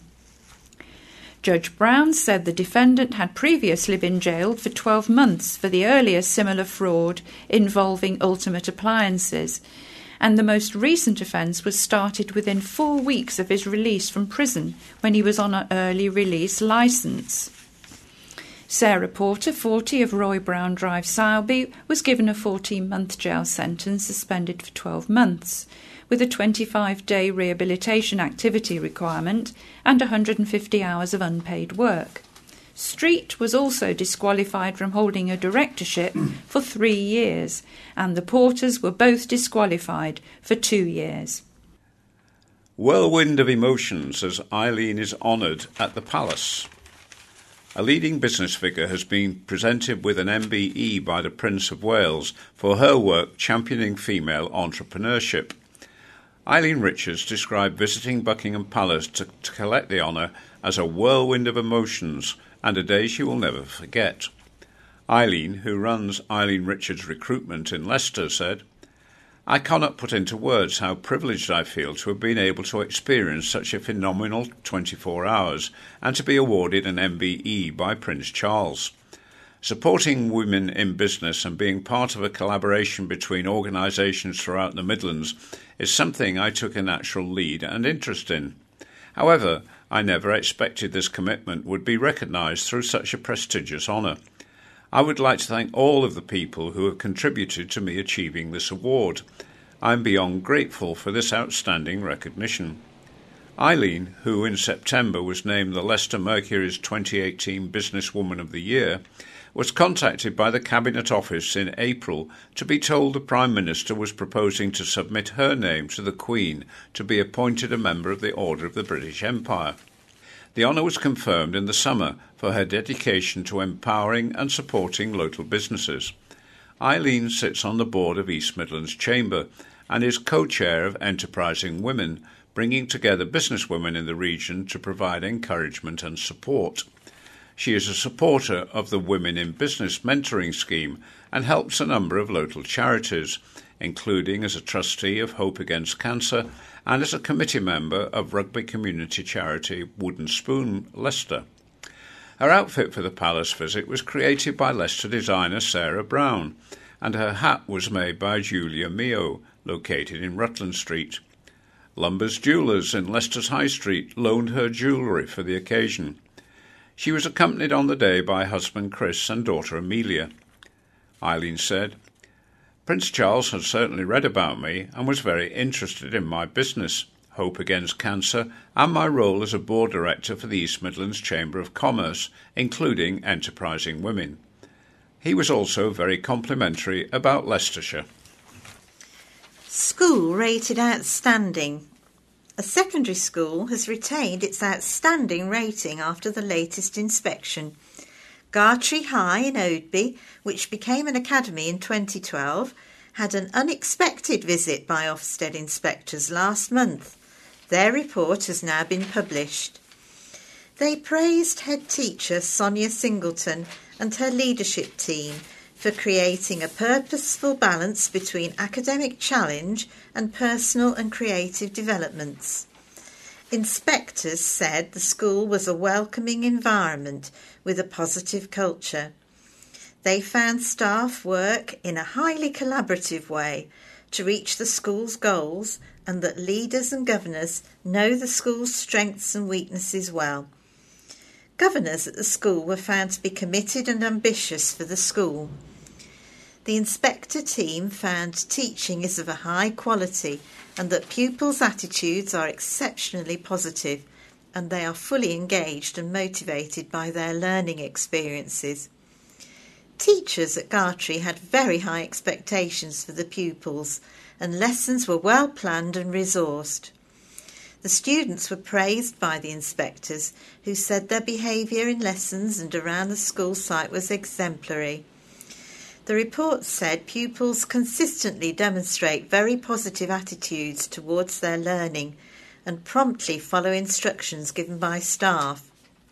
Judge Brown said the defendant had previously been jailed for 12 months for the earlier similar fraud involving Ultimate Appliances, and the most recent offence was started within 4 weeks of his release from prison when he was on an early release licence. Sarah Porter, 40, of Roy Brown Drive, Sowerby, was given a 14-month jail sentence, suspended for 12 months, with a 25-day rehabilitation activity requirement and 150 hours of unpaid work. Street was also disqualified from holding a directorship for 3 years, and the Porters were both disqualified for 2 years. Whirlwind of emotions as Eileen is honoured at the Palace. A leading business figure has been presented with an MBE by the Prince of Wales for her work championing female entrepreneurship. Eileen Richards described visiting Buckingham Palace to collect the honour as a whirlwind of emotions and a day she will never forget. Eileen, who runs Eileen Richards Recruitment in Leicester, said, I cannot put into words how privileged I feel to have been able to experience such a phenomenal 24 hours and to be awarded an MBE by Prince Charles. Supporting women in business and being part of a collaboration between organisations throughout the Midlands is something I took a natural lead and interest in. However, I never expected this commitment would be recognised through such a prestigious honour. I would like to thank all of the people who have contributed to me achieving this award. I am beyond grateful for this outstanding recognition. Eileen, who in September was named the Leicester Mercury's 2018 Businesswoman of the Year, was contacted by the Cabinet Office in April to be told the Prime Minister was proposing to submit her name to the Queen to be appointed a member of the Order of the British Empire. The honour was confirmed in the summer for her dedication to empowering and supporting local businesses. Eileen sits on the board of East Midlands Chamber and is co-chair of Enterprising Women, bringing together businesswomen in the region to provide encouragement and support. She is a supporter of the Women in Business mentoring scheme and helps a number of local charities, including as a trustee of Hope Against Cancer and as a committee member of rugby community charity Wooden Spoon, Leicester. Her outfit for the palace visit was created by Leicester designer Sarah Brown, and her hat was made by Julia Mio, located in Rutland Street. Lumber's Jewellers in Leicester's High Street loaned her jewellery for the occasion. She was accompanied on the day by husband Chris and daughter Amelia. Eileen said, "Prince Charles had certainly read about me and was very interested in my business, Hope Against Cancer, and my role as a board director for the East Midlands Chamber of Commerce, including Enterprising Women. He was also very complimentary about Leicestershire." School rated outstanding. A secondary school has retained its outstanding rating after the latest inspection. Gartree High in Oadby, which became an academy in 2012, had an unexpected visit by Ofsted inspectors last month. Their report has now been published. They praised head teacher Sonia Singleton and her leadership team for creating a purposeful balance between academic challenge and personal and creative developments. Inspectors said the school was a welcoming environment with a positive culture. They found staff work in a highly collaborative way to reach the school's goals, and that leaders and governors know the school's strengths and weaknesses well. Governors at the school were found to be committed and ambitious for the school. The inspector team found teaching is of a high quality and that pupils' attitudes are exceptionally positive and they are fully engaged and motivated by their learning experiences. Teachers at Gartree had very high expectations for the pupils and lessons were well planned and resourced. The students were praised by the inspectors, who said their behaviour in lessons and around the school site was exemplary. The report said pupils consistently demonstrate very positive attitudes towards their learning and promptly follow instructions given by staff.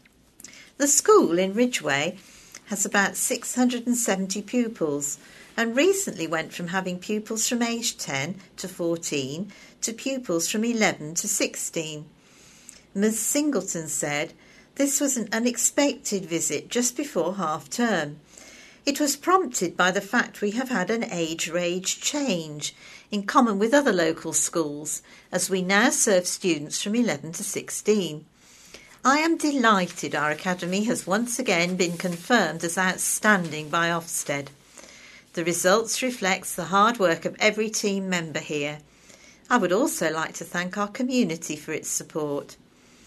The school in Ridgeway has about 670 pupils and recently went from having pupils from age 10 to 14 to pupils from 11 to 16. Ms Singleton said, "This was an unexpected visit just before half-term. It was prompted by the fact we have had an age range change, in common with other local schools, as we now serve students from 11 to 16. I am delighted our academy has once again been confirmed as outstanding by Ofsted. The results reflect the hard work of every team member here. I would also like to thank our community for its support."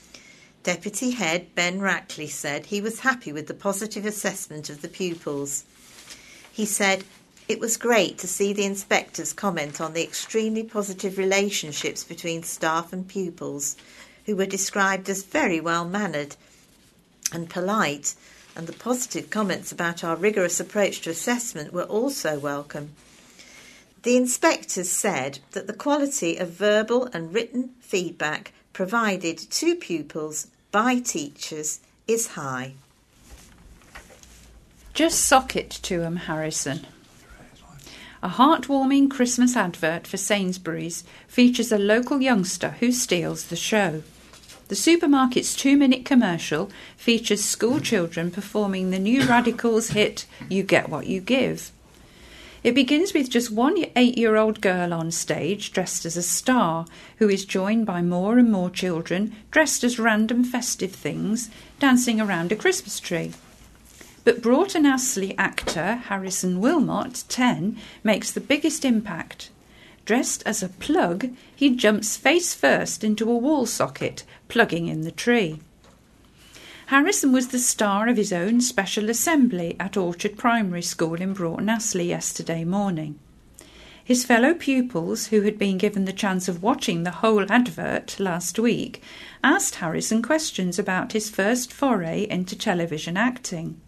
Deputy Head Ben Rackley said he was happy with the positive assessment of the pupils. He said, "It was great to see the inspectors comment on the extremely positive relationships between staff and pupils, who were described as very well-mannered and polite, and the positive comments about our rigorous approach to assessment were also welcome." The inspectors said that the quality of verbal and written feedback provided to pupils by teachers is high. Just sock it to 'em, Harrison. A heartwarming Christmas advert for Sainsbury's features a local youngster who steals the show. The supermarket's 2-minute commercial features school children performing the New Radicals hit You Get What You Give. It begins with just one 8-year-old girl on stage dressed as a star, who is joined by more and more children dressed as random festive things, dancing around a Christmas tree. But Broughton Astley actor Harrison Wilmot, 10, makes the biggest impact. Dressed as a plug, he jumps face first into a wall socket, plugging in the tree. Harrison was the star of his own special assembly at Orchard Primary School in Broughton Astley yesterday morning. His fellow pupils, who had been given the chance of watching the whole advert last week, asked Harrison questions about his first foray into television acting.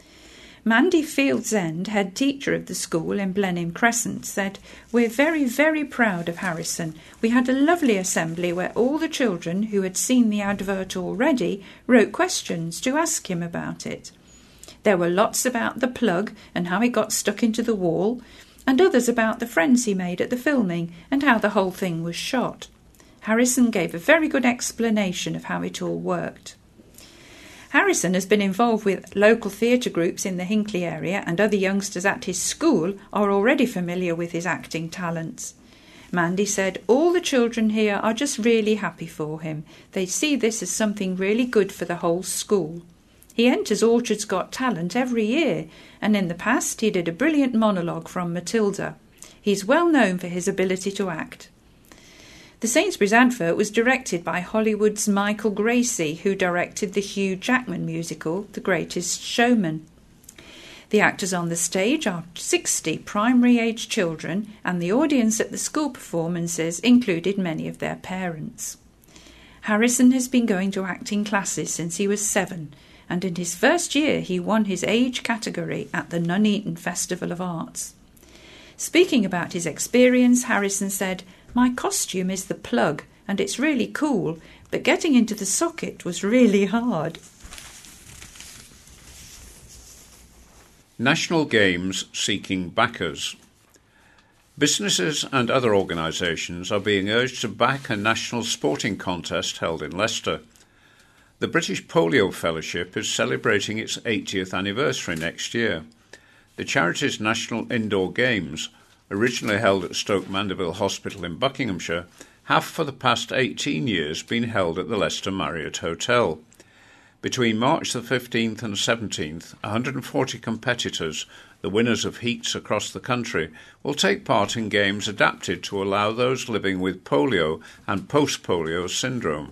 Mandy Fieldsend, head teacher of the school in Blenheim Crescent, said, "We're very, very proud of Harrison. We had a lovely assembly where all the children who had seen the advert already wrote questions to ask him about it. There were lots about the plug and how it got stuck into the wall, and others about the friends he made at the filming and how the whole thing was shot. Harrison gave a very good explanation of how it all worked." Harrison has been involved with local theatre groups in the Hinckley area, and other youngsters at his school are already familiar with his acting talents. Mandy said, "All the children here are just really happy for him. They see this as something really good for the whole school. He enters Orchard's Got Talent every year, and in the past he did a brilliant monologue from Matilda. He's well known for his ability to act." The Sainsbury's advert was directed by Hollywood's Michael Gracie, who directed the Hugh Jackman musical The Greatest Showman. The actors on the stage are 60 primary-age children, and the audience at the school performances included many of their parents. Harrison has been going to acting classes since he was 7, and in his first year he won his age category at the Nuneaton Festival of Arts. Speaking about his experience, Harrison said, "My costume is the plug, and it's really cool, but getting into the socket was really hard." National Games seeking backers. Businesses and other organisations are being urged to back a national sporting contest held in Leicester. The British Polio Fellowship is celebrating its 80th anniversary next year. The charity's National Indoor Games, originally held at Stoke Mandeville Hospital in Buckinghamshire, have for the past 18 years been held at the Leicester Marriott Hotel. Between March the 15th and 17th, 140 competitors, the winners of heats across the country, will take part in games adapted to allow those living with polio and post-polio syndrome.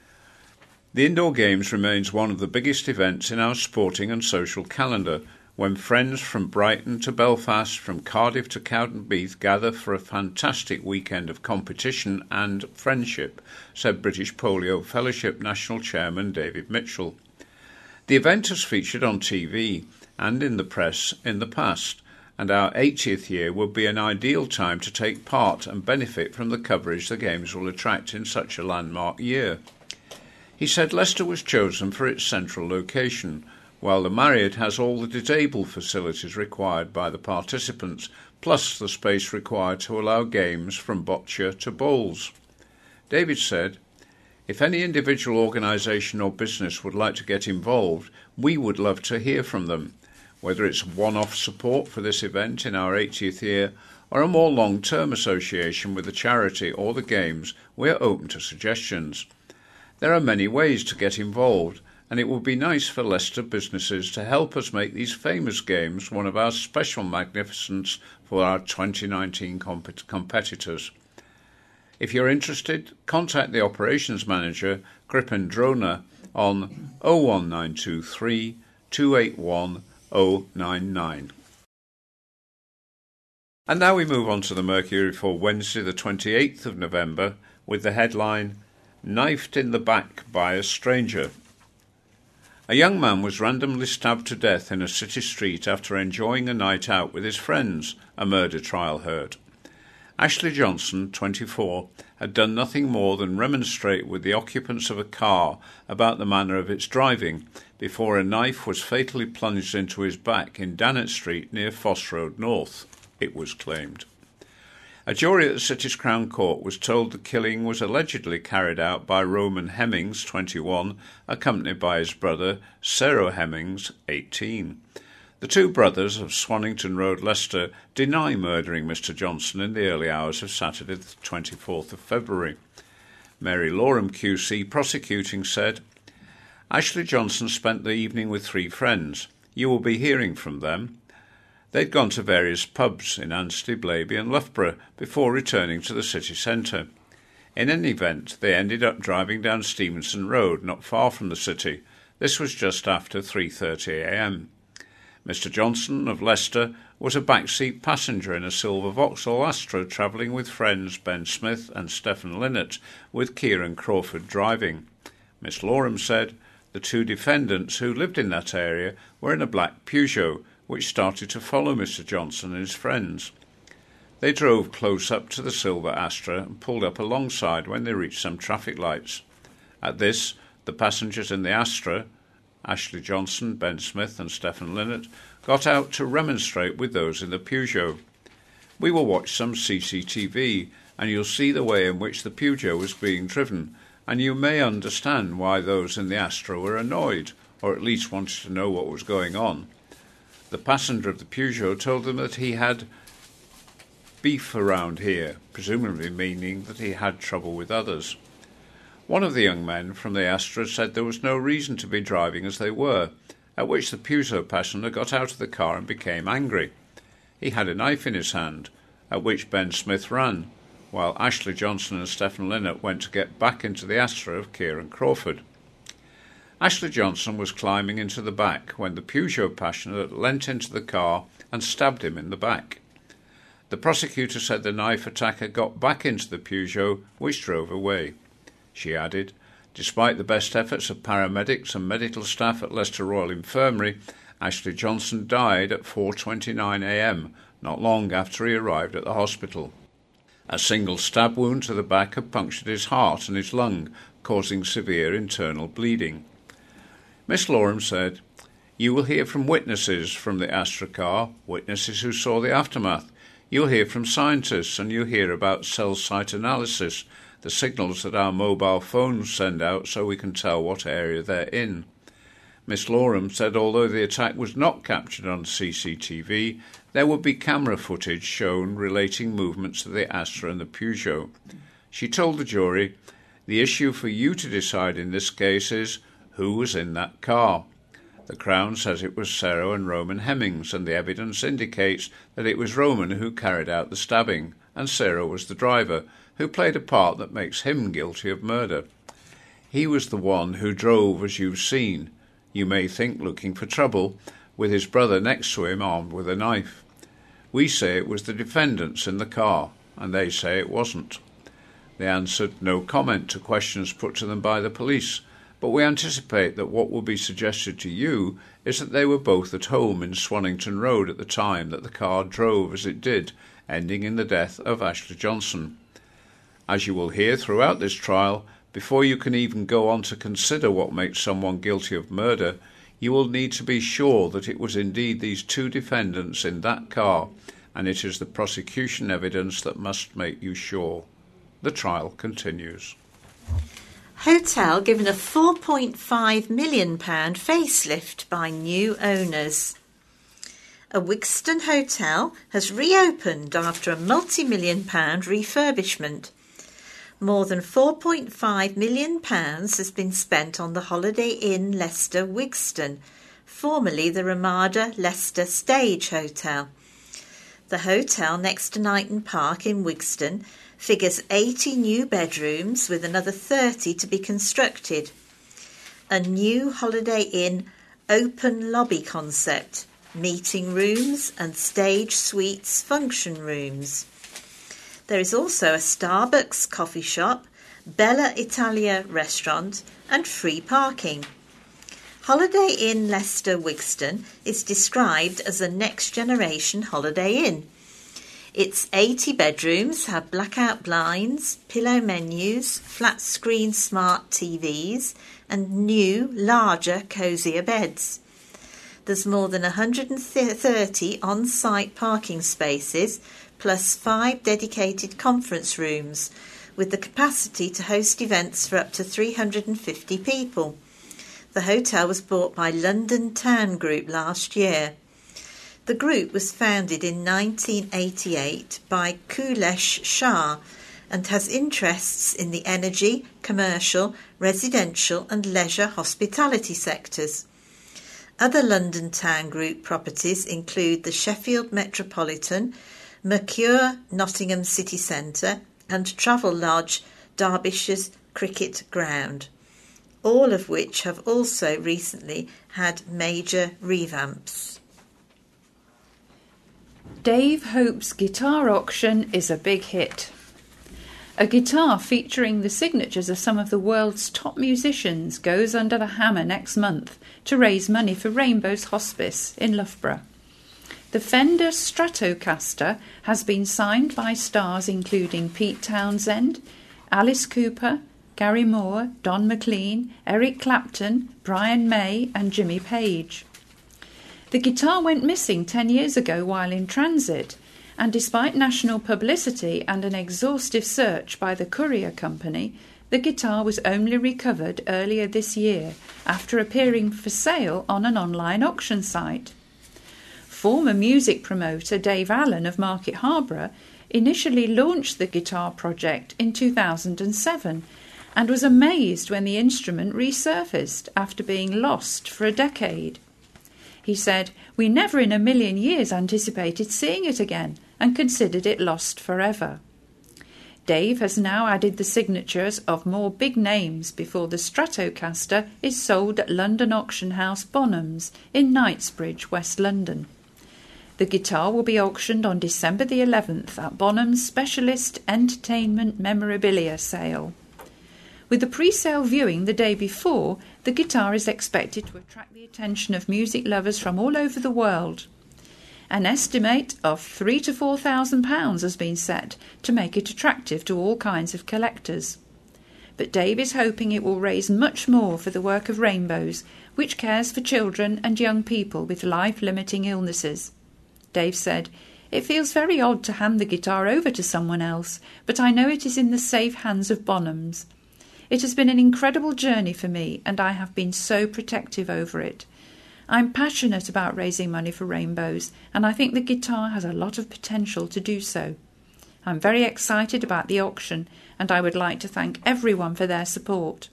The Indoor Games remains one of the biggest events in our sporting and social calendar, when friends from Brighton to Belfast, from Cardiff to Cowdenbeath gather for a fantastic weekend of competition and friendship, said British Polio Fellowship National Chairman David Mitchell. The event has featured on TV and in the press in the past, and our 80th year would be an ideal time to take part and benefit from the coverage the Games will attract in such a landmark year. He said Leicester was chosen for its central location, while the Marriott has all the disabled facilities required by the participants, plus the space required to allow games from boccia to bowls. David said, "If any individual organisation or business would like to get involved, we would love to hear from them. Whether it's one-off support for this event in our 80th year or a more long-term association with the charity or the Games, we are open to suggestions. There are many ways to get involved, and it would be nice for Leicester businesses to help us make these famous games one of our special magnificence for our 2019 competitors. If you're interested, contact the operations manager, Gripen Drona, on 01923 281 099. And now we move on to the Mercury for Wednesday the 28th of November with the headline, "Knifed in the Back by a Stranger." A young man was randomly stabbed to death in a city street after enjoying a night out with his friends, a murder trial heard. Ashley Johnson, 24, had done nothing more than remonstrate with the occupants of a car about the manner of its driving before a knife was fatally plunged into his back in Danett Street near Foss Road North. it was claimed. A jury at the city's Crown Court was told the killing was allegedly carried out by Roman Hemmings, 21, accompanied by his brother, Cero Hemmings, 18. The two brothers of Swannington Road, Leicester, deny murdering Mr Johnson in the early hours of Saturday, the 24th of February. Mary Loram QC, prosecuting, said, Ashley Johnson spent the evening with three friends. You will be hearing from them. They'd gone to various pubs in Anstey, Blaby and Loughborough before returning to the city centre. In any event, they ended up driving down Stevenson Road, not far from the city. This was just after 3:30 a.m. Mr Johnson of Leicester was a backseat passenger in a silver Vauxhall Astra travelling with friends Ben Smith and Stephen Linnett, with Kieran Crawford driving. Miss Loram said the two defendants who lived in that area were in a black Peugeot, which started to follow Mr Johnson and his friends. They drove close up to the silver Astra and pulled up alongside when they reached some traffic lights. At this, the passengers in the Astra, Ashley Johnson, Ben Smith and Stephen Linnett, got out to remonstrate with those in the Peugeot. We will watch some CCTV and you'll see the way in which the Peugeot was being driven, and you may understand why those in the Astra were annoyed, or at least wanted to know what was going on. The passenger of the Peugeot told them that he had beef around here, presumably meaning that he had trouble with others. One of the young men from the Astra said there was no reason to be driving as they were, at which the Peugeot passenger got out of the car and became angry. He had a knife in his hand, at which Ben Smith ran, while Ashley Johnson and Stephen Linnett went to get back into the Astra of Kieran Crawford. Ashley Johnson was climbing into the back when the Peugeot passenger leant into the car and stabbed him in the back. The prosecutor said the knife attacker got back into the Peugeot, which drove away. She added, despite the best efforts of paramedics and medical staff at Leicester Royal Infirmary, Ashley Johnson died at 4:29 a.m, not long after he arrived at the hospital. A single stab wound to the back had punctured his heart and his lung, causing severe internal bleeding. Miss Loram said, You will hear from witnesses from the Astra car, witnesses who saw the aftermath. You'll hear from scientists and you'll hear about cell site analysis, the signals that our mobile phones send out so we can tell what area they're in. Miss Loram said although the attack was not captured on CCTV, there would be camera footage shown relating movements of the Astra and the Peugeot. She told the jury, The issue for you to decide in this case is who was in that car. The Crown says it was Cero and Roman Hemmings, and the evidence indicates that it was Roman who carried out the stabbing, and Cero was the driver, who played a part that makes him guilty of murder. He was the one who drove as you've seen, you may think looking for trouble, with his brother next to him armed with a knife. We say it was the defendants in the car, and they say it wasn't. They answered no comment to questions put to them by the police, but we anticipate that what will be suggested to you is that they were both at home in Swannington Road at the time that the car drove as it did, ending in the death of Ashley Johnson. As you will hear throughout this trial, before you can even go on to consider what makes someone guilty of murder, you will need to be sure that it was indeed these two defendants in that car, and it is the prosecution evidence that must make you sure. The trial continues. Hotel given a £4.5 million facelift by new owners. A Wigston hotel has reopened after a multi-million-pound refurbishment. More than £4.5 million has been spent on the Holiday Inn Leicester Wigston, formerly the Ramada Leicester Stage Hotel. The hotel next to Knighton Park in Wigston figures 80 new bedrooms with another 30 to be constructed. A new Holiday Inn open lobby concept, meeting rooms and stage suites function rooms. There is also a Starbucks coffee shop, Bella Italia restaurant and free parking. Holiday Inn Leicester Wigston is described as a next-generation Holiday Inn. Its 80 bedrooms have blackout blinds, pillow menus, flat-screen smart TVs and new, larger, cosier beds. There's more than 130 on-site parking spaces, plus 5 dedicated conference rooms, with the capacity to host events for up to 350 people. The hotel was bought by London Town Group last year. The group was founded in 1988 by Kulesh Shah and has interests in the energy, commercial, residential and leisure hospitality sectors. Other London Town Group properties include the Sheffield Metropolitan, Mercure Nottingham City Centre and Travelodge Derbyshire's Cricket Ground, all of which have also recently had major revamps. Dave Hope's guitar auction is a big hit. A guitar featuring the signatures of some of the world's top musicians goes under the hammer next month to raise money for Rainbow's Hospice in Loughborough. The Fender Stratocaster has been signed by stars including Pete Townsend, Alice Cooper, Gary Moore, Don McLean, Eric Clapton, Brian May and Jimmy Page. The guitar went missing 10 years ago while in transit, and despite national publicity and an exhaustive search by the courier company, the guitar was only recovered earlier this year after appearing for sale on an online auction site. Former music promoter Dave Allen of Market Harborough initially launched the guitar project in 2007 and was amazed when the instrument resurfaced after being lost for a decade. He said, "We never in a million years anticipated seeing it again and considered it lost forever." Dave has now added the signatures of more big names before the Stratocaster is sold at London auction house Bonhams in Knightsbridge, West London. The guitar will be auctioned on December the 11th at Bonham's Specialist Entertainment Memorabilia Sale. With the pre-sale viewing the day before, the guitar is expected to attract the attention of music lovers from all over the world. An estimate of £3,000 to £4,000 has been set to make it attractive to all kinds of collectors. But Dave is hoping it will raise much more for the work of Rainbows, which cares for children and young people with life-limiting illnesses. Dave said, "It feels very odd to hand the guitar over to someone else, but I know it is in the safe hands of Bonhams. It has been an incredible journey for me, and I have been so protective over it. I'm passionate about raising money for Rainbows, and I think the guitar has a lot of potential to do so. I'm very excited about the auction, and I would like to thank everyone for their support."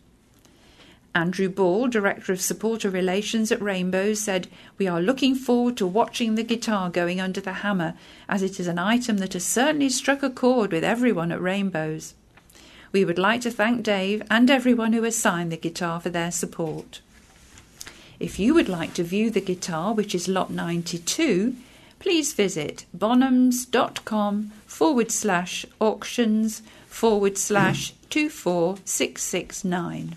Andrew Ball, Director of Supporter Relations at Rainbows, said, "We are looking forward to watching the guitar going under the hammer, as it is an item that has certainly struck a chord with everyone at Rainbows. We would like to thank Dave and everyone who has signed the guitar for their support." If you would like to view the guitar, which is lot 92, please visit bonhams.com/auctions/24669.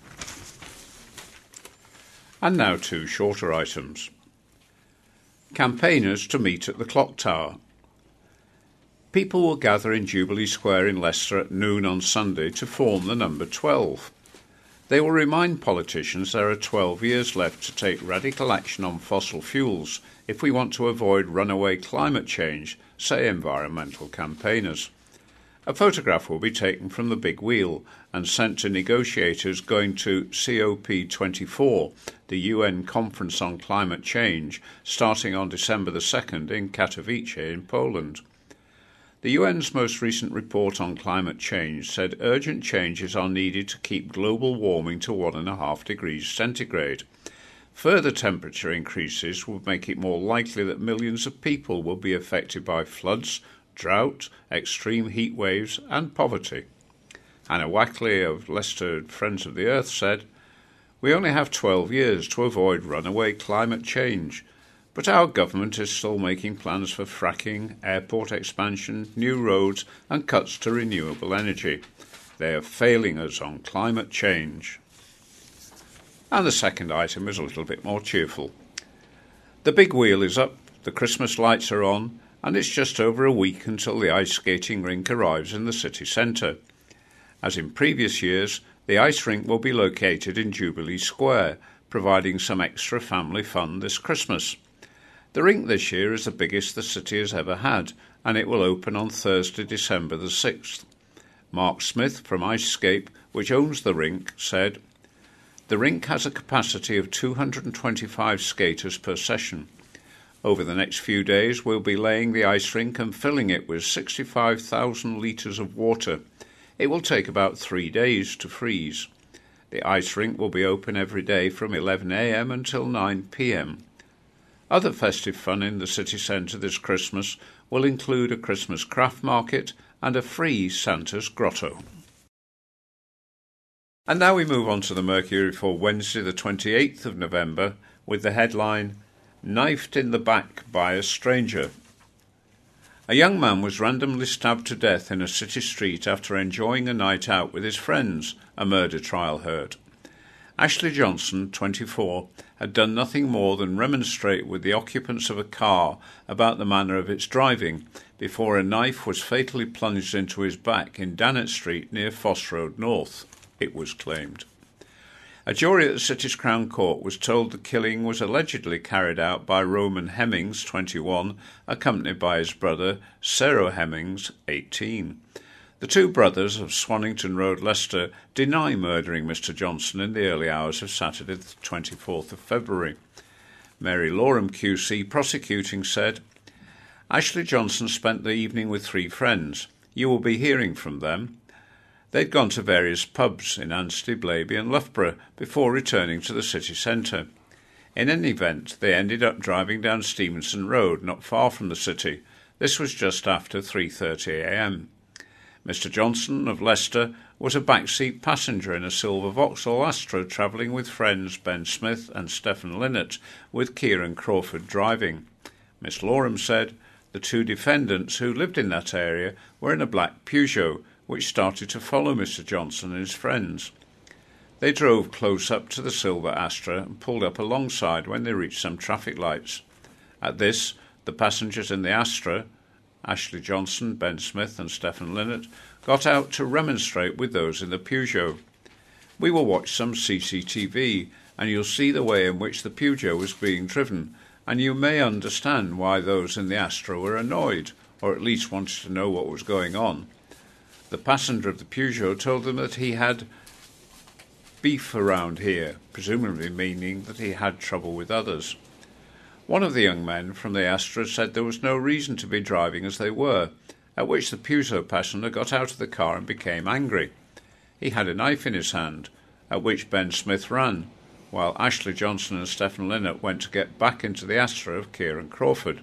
And now 2 shorter items. Campaigners to meet at the Clock Tower. People will gather in Jubilee Square in Leicester at noon on Sunday to form the number 12. They will remind politicians there are 12 years left to take radical action on fossil fuels if we want to avoid runaway climate change, say environmental campaigners. A photograph will be taken from the big wheel and sent to negotiators going to COP24, the UN Conference on Climate Change, starting on December the 2nd in Katowice in Poland. The UN's most recent report on climate change said urgent changes are needed to keep global warming to 1.5 degrees centigrade. Further temperature increases would make it more likely that millions of people will be affected by floods, drought, extreme heat waves and poverty. Anna Wackley of Leicester Friends of the Earth said, "We only have 12 years to avoid runaway climate change. But our government is still making plans for fracking, airport expansion, new roads and cuts to renewable energy. They are failing us on climate change." And the second item is a little bit more cheerful. The big wheel is up, the Christmas lights are on, and it's just over a week until the ice skating rink arrives in the city centre. As in previous years, the ice rink will be located in Jubilee Square, providing some extra family fun this Christmas. The rink this year is the biggest the city has ever had, and it will open on Thursday, December the 6th. Mark Smith from Icescape, which owns the rink, said, "The rink has a capacity of 225 skaters per session. Over the next few days, we'll be laying the ice rink and filling it with 65,000 litres of water. It will take about 3 days to freeze. The ice rink will be open every day from 11 a.m. until 9 p.m. Other festive fun in the city centre this Christmas will include a Christmas craft market and a free Santa's grotto." And now we move on to the Mercury for Wednesday the 28th of November with the headline, "Knifed in the Back by a Stranger." A young man was randomly stabbed to death in a city street after enjoying a night out with his friends, a murder trial heard. Ashley Johnson, 24, had done nothing more than remonstrate with the occupants of a car about the manner of its driving before a knife was fatally plunged into his back in Danett Street near Foss Road North, it was claimed. A jury at the city's Crown Court was told the killing was allegedly carried out by Roman Hemmings, 21, accompanied by his brother, Cero Hemmings, 18. The two brothers of Swannington Road, Leicester, deny murdering Mr Johnson in the early hours of Saturday, the 24th of February. Mary Loram QC, prosecuting, said, "Ashley Johnson spent the evening with 3 friends. You will be hearing from them. They'd gone to various pubs in Anstey, Blaby and Loughborough before returning to the city centre. In any event, they ended up driving down Stevenson Road, not far from the city. This was just after 3:30 a.m. Mr Johnson of Leicester was a backseat passenger in a silver Vauxhall Astra travelling with friends Ben Smith and Stephen Linnett, with Kieran Crawford driving. Miss Loram said the two defendants who lived in that area were in a black Peugeot, which started to follow Mr Johnson and his friends. They drove close up to the silver Astra and pulled up alongside when they reached some traffic lights. At this, the passengers in the Astra, Ashley Johnson, Ben Smith and Stephen Linnett, got out to remonstrate with those in the Peugeot. "We will watch some CCTV and you'll see the way in which the Peugeot was being driven, and you may understand why those in the Astra were annoyed, or at least wanted to know what was going on." The passenger of the Peugeot told them that he had beef around here, presumably meaning that he had trouble with others. One of the young men from the Astra said there was no reason to be driving as they were, at which the Peugeot passenger got out of the car and became angry. He had a knife in his hand, at which Ben Smith ran, while Ashley Johnson and Stephen Linnett went to get back into the Astra of Kieran Crawford.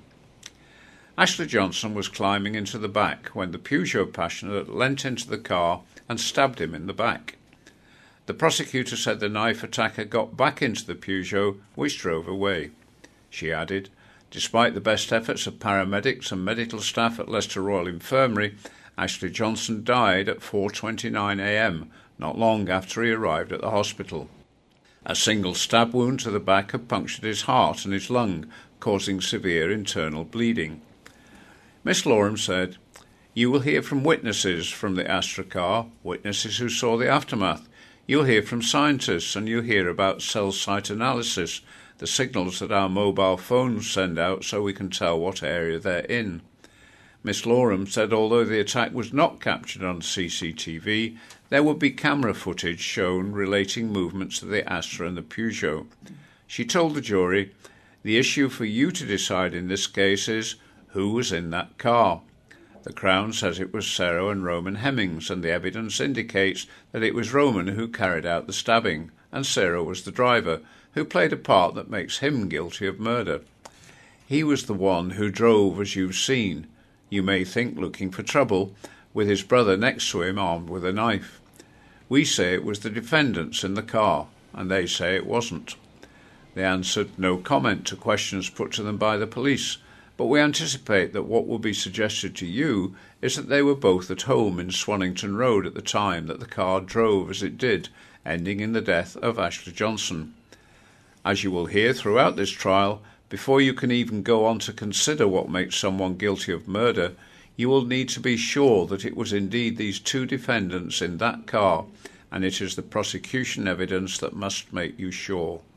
Ashley Johnson was climbing into the back when the Peugeot passenger leant into the car and stabbed him in the back. The prosecutor said the knife attacker got back into the Peugeot, which drove away. She added, "Despite the best efforts of paramedics and medical staff at Leicester Royal Infirmary, Ashley Johnson died at 4:29 a.m, not long after he arrived at the hospital. A single stab wound to the back had punctured his heart and his lung, causing severe internal bleeding." Miss Loram said, "You will hear from witnesses from the Astra car, witnesses who saw the aftermath. You'll hear from scientists and you'll hear about cell site analysis, the signals that our mobile phones send out so we can tell what area they're in." Miss Loram said although the attack was not captured on CCTV, there would be camera footage shown relating movements of the Astra and the Peugeot. She told the jury, "The issue for you to decide in this case is who was in that car. The Crown says it was Cero and Roman Hemmings, and the evidence indicates that it was Roman who carried out the stabbing, and Cero was the driver, who played a part that makes him guilty of murder. He was the one who drove, as you've seen, you may think looking for trouble, with his brother next to him armed with a knife. We say it was the defendants in the car, and they say it wasn't." They answered no comment to questions put to them by the police, but we anticipate that what will be suggested to you is that they were both at home in Swannington Road at the time that the car drove as it did, ending in the death of Ashley Johnson. As you will hear throughout this trial, before you can even go on to consider what makes someone guilty of murder, you will need to be sure that it was indeed these two defendants in that car, and it is the prosecution evidence that must make you sure.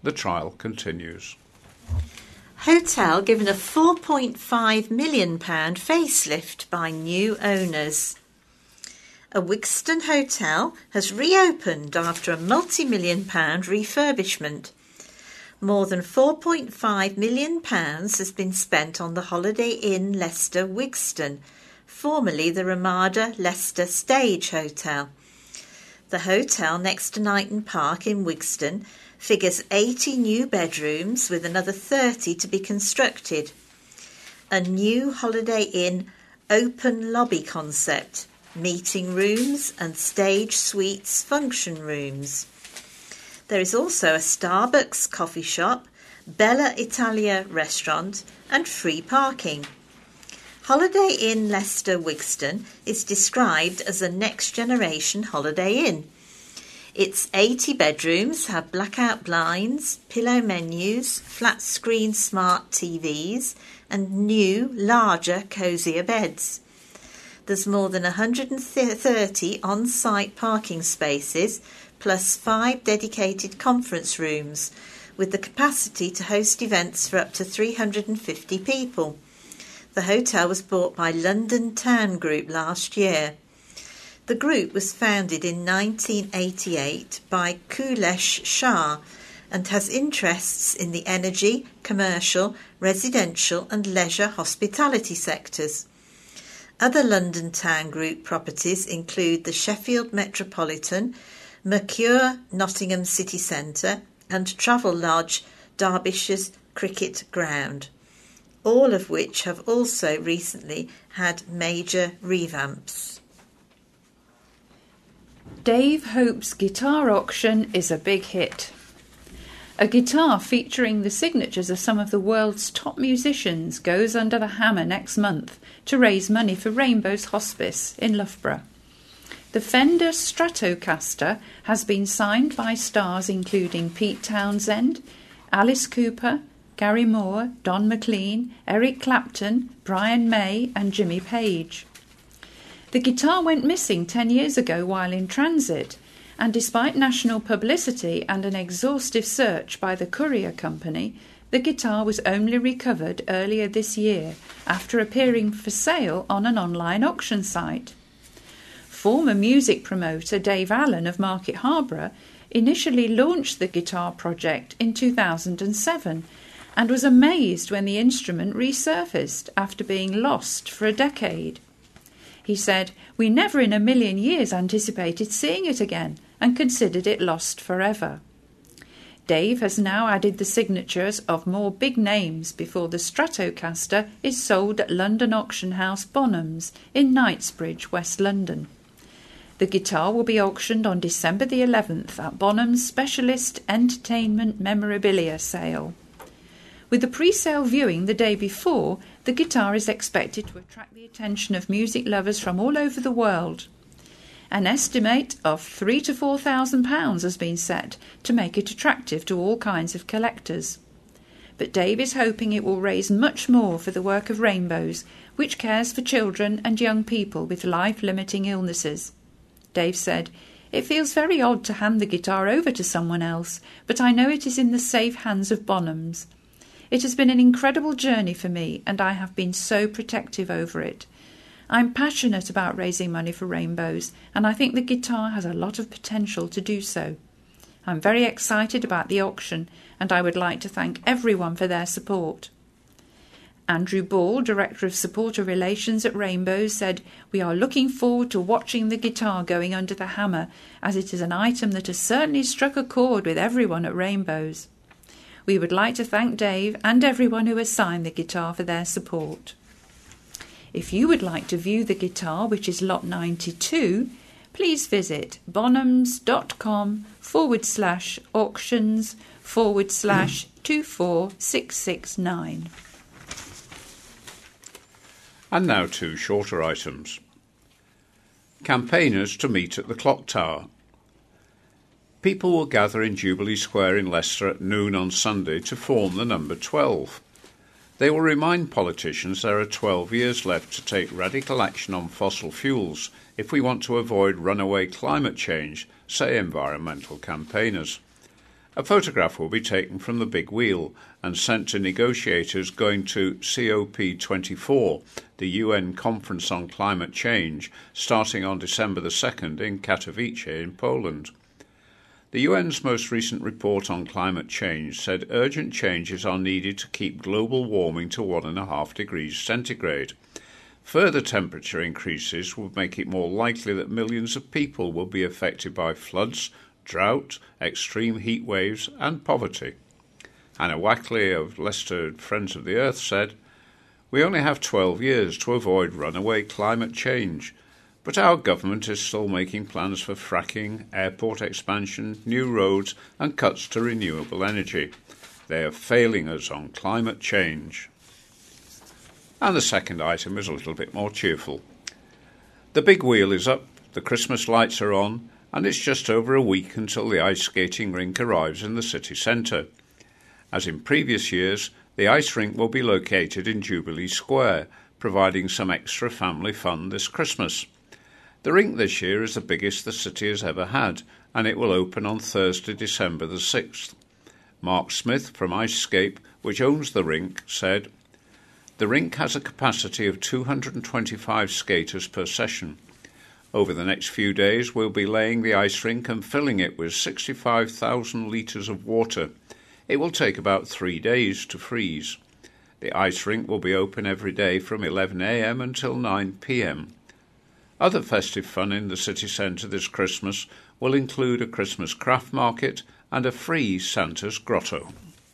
The trial continues. Hotel given a £4.5 million facelift by new owners. A Wigstone hotel has reopened after a multi-million-pound refurbishment. More than £4.5 million has been spent on the Holiday Inn Leicester Wigstone, formerly the Ramada Leicester Stage Hotel. The hotel next to Knighton Park in Wigstone figures 80 new bedrooms with another 30 to be constructed. A new Holiday Inn open lobby concept, meeting rooms and stage suites function rooms. There is also a Starbucks coffee shop, Bella Italia restaurant and free parking. Holiday Inn Leicester Wigstone is described as a next-generation Holiday Inn. Its 80 bedrooms have blackout blinds, pillow menus, flat-screen smart TVs and new, larger, cosier beds. There's more than 130 on-site parking spaces plus 5 dedicated conference rooms with the capacity to host events for up to 350 people. The hotel was bought by London Town Group last year. The group was founded in 1988 by Kulesh Shah and has interests in the energy, commercial, residential and leisure hospitality sectors. Other London Town Group properties include the Sheffield Metropolitan, Mercure Nottingham City Centre and Travelodge Derbyshire's Cricket Ground, all of which have also recently had major revamps. Dave Hope's guitar auction is a big hit. A guitar featuring the signatures of some of the world's top musicians goes under the hammer next month to raise money for Rainbow's Hospice in Loughborough. The Fender Stratocaster has been signed by stars including Pete Townsend, Alice Cooper, Gary Moore, Don McLean, Eric Clapton, Brian May and Jimmy Page. The guitar went missing 10 years ago while in transit, and despite national publicity and an exhaustive search by the courier company, the guitar was only recovered earlier this year after appearing for sale on an online auction site. Former music promoter Dave Allen of Market Harborough initially launched the guitar project in 2007 and was amazed when the instrument resurfaced after being lost for a decade. He said, "We never in a million years anticipated seeing it again and considered it lost forever." Dave has now added the signatures of more big names before the Stratocaster is sold at London auction house Bonhams in Knightsbridge, West London. The guitar will be auctioned on December the 11th at Bonham's Specialist Entertainment Memorabilia sale. With the pre-sale viewing the day before, the guitar is expected to attract the attention of music lovers from all over the world. An estimate of £3,000 to £4,000 has been set to make it attractive to all kinds of collectors. But Dave is hoping it will raise much more for the work of Rainbows, which cares for children and young people with life-limiting illnesses. Dave said, "It feels very odd to hand the guitar over to someone else, but I know it is in the safe hands of Bonhams. It has been an incredible journey for me, and I have been so protective over it. I'm passionate about raising money for Rainbows, and I think the guitar has a lot of potential to do so. I'm very excited about the auction, and I would like to thank everyone for their support." Andrew Ball, Director of Supporter Relations at Rainbows, said, "We are looking forward to watching the guitar going under the hammer, as it is an item that has certainly struck a chord with everyone at Rainbows. We would like to thank Dave and everyone who has signed the guitar for their support." If you would like to view the guitar, which is lot 92, please visit bonhams.com/auctions/24669. And now 2 shorter items. Campaigners to meet at the Clock Tower. People will gather in Jubilee Square in Leicester at noon on Sunday to form the number 12. They will remind politicians there are 12 years left to take radical action on fossil fuels if we want to avoid runaway climate change, say environmental campaigners. A photograph will be taken from the big wheel and sent to negotiators going to COP24, the UN Conference on Climate Change, starting on December the 2nd in Katowice in Poland. The UN's most recent report on climate change said urgent changes are needed to keep global warming to 1.5 degrees centigrade. Further temperature increases would make it more likely that millions of people will be affected by floods, drought, extreme heat waves and poverty. Anna Wackley of Leicester Friends of the Earth said, "We only have 12 years to avoid runaway climate change, but our government is still making plans for fracking, airport expansion, new roads and cuts to renewable energy. They are failing us on climate change." And the second item is a little bit more cheerful. The big wheel is up, the Christmas lights are on, and it's just over a week until the ice skating rink arrives in the city centre. As in previous years, the ice rink will be located in Jubilee Square, providing some extra family fun this Christmas. The rink this year is the biggest the city has ever had, and it will open on Thursday, December the 6th. Mark Smith from Icescape, which owns the rink, said, "The rink has a capacity of 225 skaters per session. Over the next few days, we'll be laying the ice rink and filling it with 65,000 litres of water. It will take about 3 days to freeze. The ice rink will be open every day from 11 a.m. until 9 p.m. Other festive fun in the city centre this Christmas will include a Christmas craft market and a free Santa's grotto."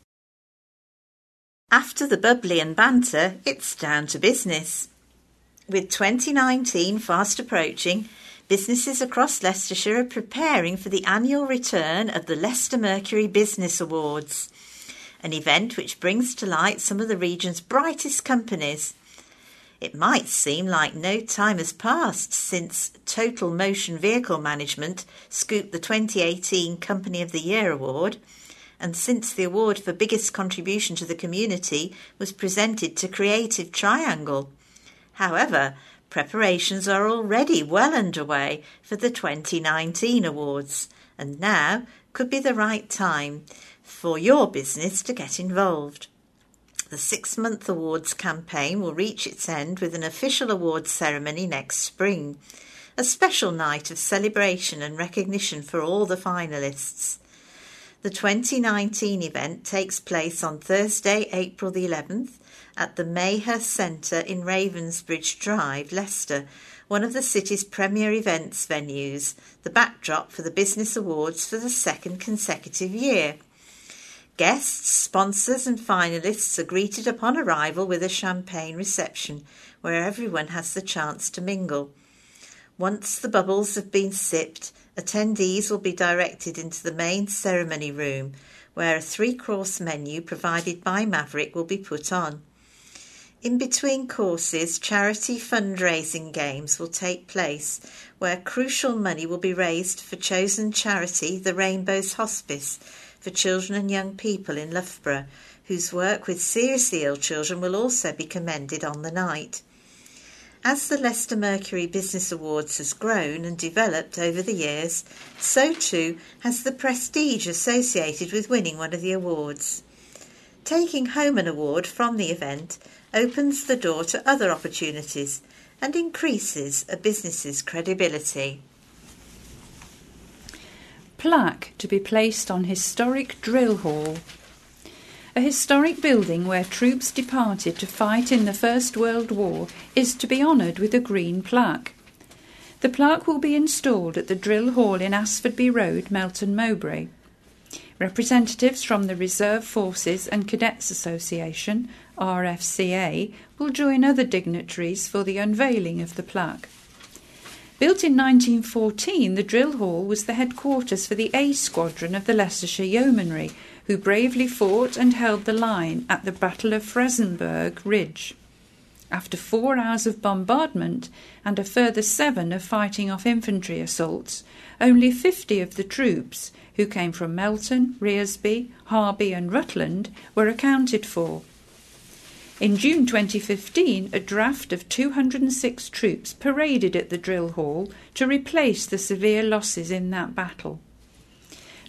After the bubbly and banter, it's down to business. With 2019 fast approaching, businesses across Leicestershire are preparing for the annual return of the Leicester Mercury Business Awards, an event which brings to light some of the region's brightest companies. It might seem like no time has passed since Total Motion Vehicle Management scooped the 2018 Company of the Year award, and since the award for biggest contribution to the community was presented to Creative Triangle. However, preparations are already well underway for the 2019 awards, and now could be the right time for your business to get involved. The 6-month awards campaign will reach its end with an official awards ceremony next spring, a special night of celebration and recognition for all the finalists. The 2019 event takes place on Thursday, April the 11th, at the Mayhurst Centre in Ravensbridge Drive, Leicester, one of the city's premier events venues, the backdrop for the Business Awards for the second consecutive year. Guests, sponsors and finalists are greeted upon arrival with a champagne reception where everyone has the chance to mingle. Once the bubbles have been sipped, attendees will be directed into the main ceremony room where a 3-course menu provided by Maverick will be put on. In between courses, charity fundraising games will take place where crucial money will be raised for chosen charity, the Rainbows Hospice, for children and young people in Loughborough, whose work with seriously ill children will also be commended on the night. As the Leicester Mercury Business Awards has grown and developed over the years, so too has the prestige associated with winning one of the awards. Taking home an award from the event opens the door to other opportunities and increases a business's credibility. Plaque to be placed on historic drill hall. A historic building where troops departed to fight in the First World War is to be honoured with a green plaque. The plaque will be installed at the drill hall in Asfordby Road, Melton Mowbray. Representatives from the Reserve Forces and Cadets Association, RFCA, will join other dignitaries for the unveiling of the plaque. Built in 1914, the drill hall was the headquarters for the A Squadron of the Leicestershire Yeomanry, who bravely fought and held the line at the Battle of Frezenberg Ridge. After 4 hours of bombardment and a further 7 of fighting off infantry assaults, only 50 of the troops, who came from Melton, Rearsby, Harby and Rutland, were accounted for. In June 2015, a draft of 206 troops paraded at the drill hall to replace the severe losses in that battle.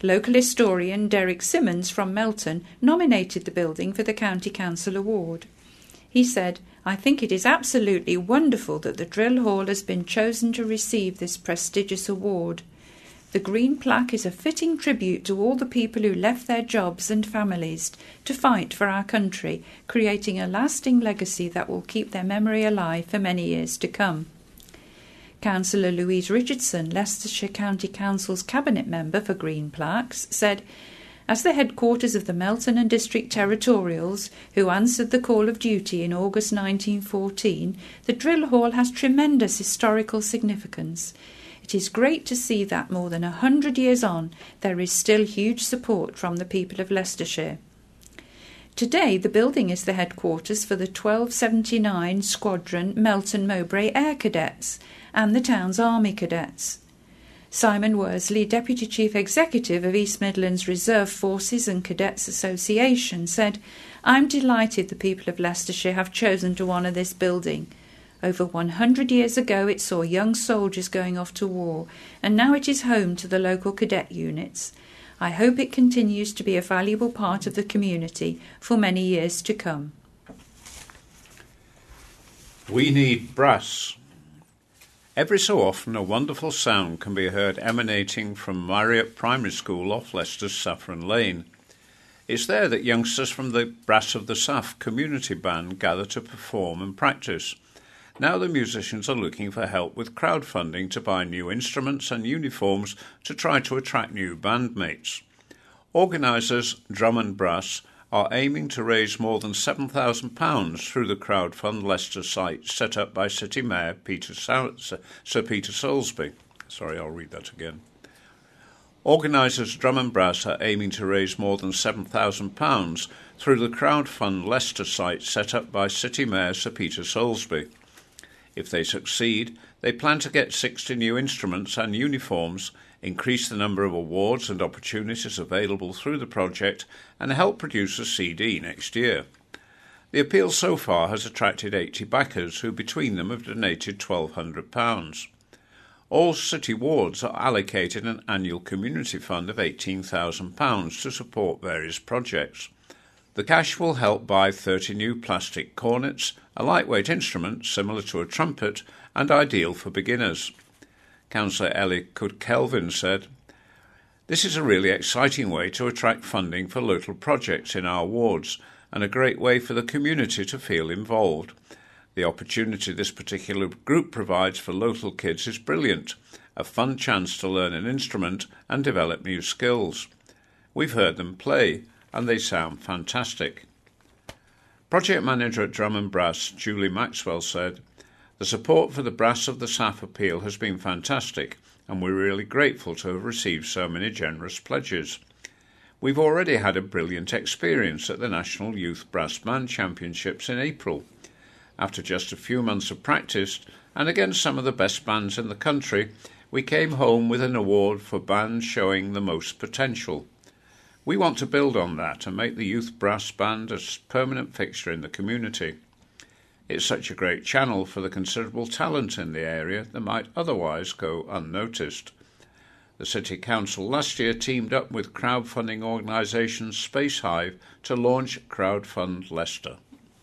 Local historian Derek Simmons from Melton nominated the building for the County Council Award. He said, "I think it is absolutely wonderful that the Drill Hall has been chosen to receive this prestigious award. The green plaque is a fitting tribute to all the people who left their jobs and families to fight for our country, creating a lasting legacy that will keep their memory alive for many years to come." Councillor Louise Richardson, Leicestershire County Council's Cabinet Member for Green Plaques, said, "As the headquarters of the Melton and District Territorials, who answered the call of duty in August 1914, the Drill Hall has tremendous historical significance. It is great to see that more than 100 years on, there is still huge support from the people of Leicestershire." Today, the building is the headquarters for the 1279 Squadron Melton Mowbray Air Cadets and the town's Army Cadets. Simon Worsley, Deputy Chief Executive of East Midlands Reserve Forces and Cadets Association, said, "I'm delighted the people of Leicestershire have chosen to honour this building. Over 100 years ago it saw young soldiers going off to war, and now it is home to the local cadet units. I hope it continues to be a valuable part of the community for many years to come." We need brass. Every so often a wonderful sound can be heard emanating from Marriott Primary School off Leicester's Saffron Lane. It's there that youngsters from the Brass of the Saff community band gather to perform and practice. Now the musicians are looking for help with crowdfunding to buy new instruments and uniforms to try to attract new bandmates. Organisers Drummond Brass are aiming to raise more than £7,000 through the Crowdfund Leicester site set up by City Mayor Sir Peter Soulsby. I'll read that again. Organisers Drummond Brass are aiming to raise more than £7,000 through the Crowdfund Leicester site set up by City Mayor Sir Peter Soulsby. If they succeed, they plan to get 60 new instruments and uniforms, increase the number of awards and opportunities available through the project, and help produce a CD next year. The appeal so far has attracted 80 backers who between them have donated £1,200. All city wards are allocated an annual community fund of £18,000 to support various projects. The cash will help buy 30 new plastic cornets, a lightweight instrument similar to a trumpet and ideal for beginners. Councillor Ellie Cook-Kelvin said, "This is a really exciting way to attract funding for local projects in our wards and a great way for the community to feel involved. The opportunity this particular group provides for local kids is brilliant, a fun chance to learn an instrument and develop new skills. We've heard them play and they sound fantastic." Project Manager at Drummond Brass, Julie Maxwell, said, "The support for the Brass of the Saff appeal has been fantastic and we're really grateful to have received so many generous pledges. We've already had a brilliant experience at the National Youth Brass Band Championships in April. After just a few months of practice and against some of the best bands in the country, we came home with an award for bands showing the most potential. We want to build on that and make the Youth Brass Band a permanent fixture in the community. It's such a great channel for the considerable talent in the area that might otherwise go unnoticed." The City Council last year teamed up with crowdfunding organisation Spacehive to launch Crowdfund Leicester.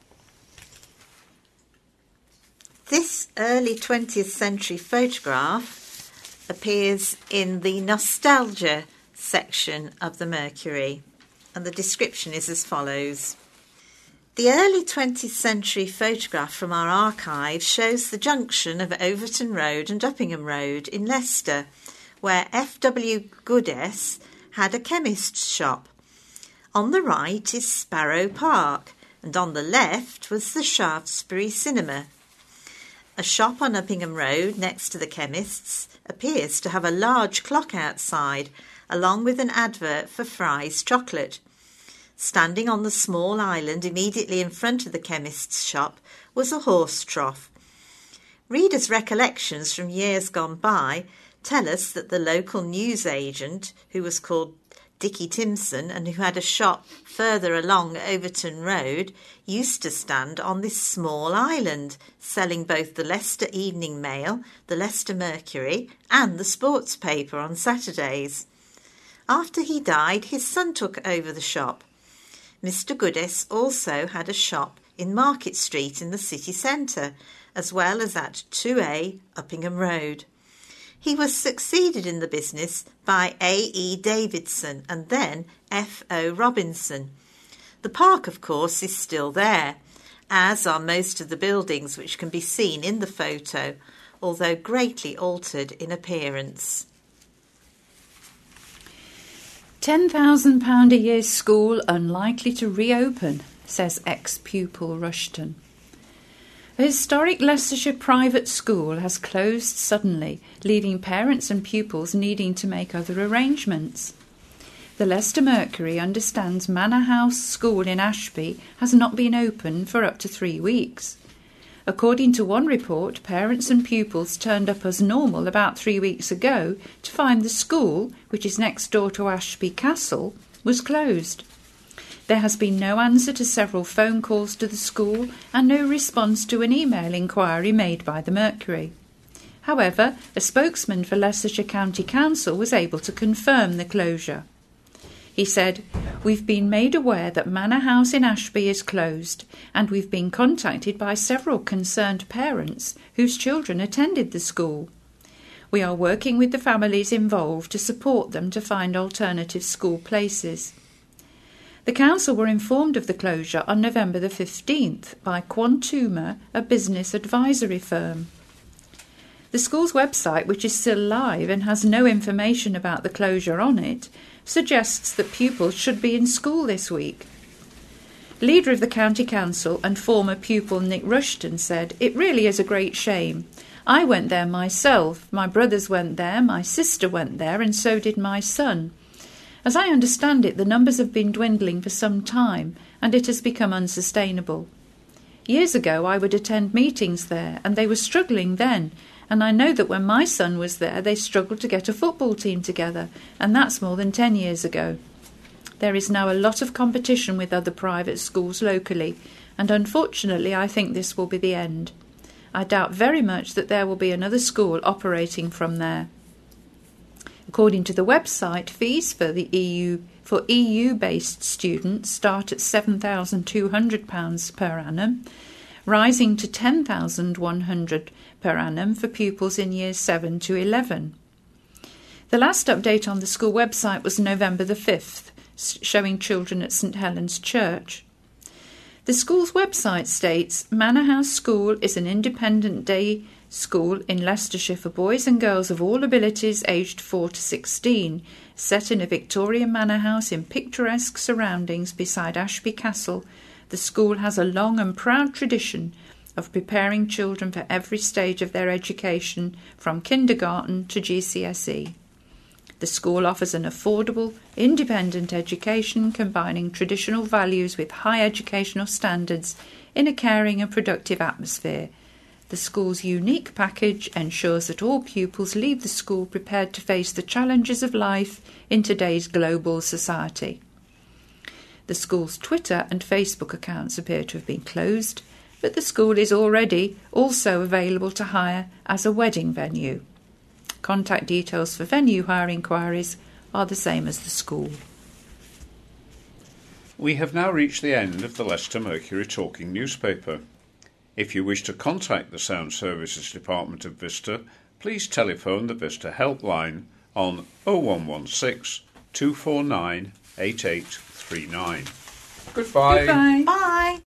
This early 20th century photograph appears in the Nostalgia section of the Mercury, and the description is as follows. The early 20th century photograph from our archive shows the junction of Overton Road and Uppingham Road in Leicester, where F.W. Goodess had a chemist's shop. On the right is Sparrow Park, and on the left was the Shaftesbury Cinema. A shop on Uppingham Road next to the chemist's appears to have a large clock outside, along with an advert for Fry's chocolate. Standing on the small island immediately in front of the chemist's shop was a horse trough. Readers' recollections from years gone by tell us that the local newsagent, who was called Dickie Timson and who had a shop further along Overton Road, used to stand on this small island, selling both the Leicester Evening Mail, the Leicester Mercury and the sports paper on Saturdays. After he died, his son took over the shop. Mr. Goodis also had a shop in Market Street in the city centre, as well as at 2A Uppingham Road. He was succeeded in the business by A.E. Davidson and then F.O. Robinson. The park, of course, is still there, as are most of the buildings which can be seen in the photo, although greatly altered in appearance. £10,000 a year school unlikely to reopen, says ex-pupil Rushton. A historic Leicestershire private school has closed suddenly, leaving parents and pupils needing to make other arrangements. The Leicester Mercury understands Manor House School in Ashby has not been open for up to 3 weeks. According to one report, parents and pupils turned up as normal about 3 weeks ago to find the school, which is next door to Ashby Castle, was closed. There has been no answer to several phone calls to the school and no response to an email inquiry made by the Mercury. However, a spokesman for Leicestershire County Council was able to confirm the closure. He said, "We've been made aware that Manor House in Ashby is closed, and we've been contacted by several concerned parents whose children attended the school. We are working with the families involved to support them to find alternative school places." The council were informed of the closure on November the 15th by Quantuma, a business advisory firm. The school's website, which is still live and has no information about the closure on it, suggests that pupils should be in school this week. Leader of the County Council and former pupil Nick Rushton said, "It really is a great shame. I went there myself, my brothers went there, my sister went there, and so did my son. As I understand it, the numbers have been dwindling for some time, and it has become unsustainable. Years ago I would attend meetings there, and they were struggling then, and I know that when my son was there they struggled to get a football team together, and that's more than 10 years ago. There is now a lot of competition with other private schools locally, and unfortunately I think this will be the end. I doubt very much that there will be another school operating from there." According to the website, fees for EU-based students start at £7,200 per annum, rising to £10,100 per annum for pupils in years 7 to 11. The last update on the school website was November the 5th, showing children at St Helens Church. The school's website states, "Manor House School is an independent day school in Leicestershire for boys and girls of all abilities aged 4 to 16, set in a Victorian manor house in picturesque surroundings beside Ashby Castle. The school has a long and proud tradition of preparing children for every stage of their education, from kindergarten to GCSE. The school offers an affordable, independent education combining traditional values with high educational standards in a caring and productive atmosphere. The school's unique package ensures that all pupils leave the school prepared to face the challenges of life in today's global society." The school's Twitter and Facebook accounts appear to have been closed, but the school is already also available to hire as a wedding venue. Contact details for venue hire inquiries are the same as the school. We have now reached the end of the Leicester Mercury Talking newspaper. If you wish to contact the Sound Services Department of Vista, please telephone the Vista helpline on 0116 249 8839. Goodbye. Goodbye. Bye.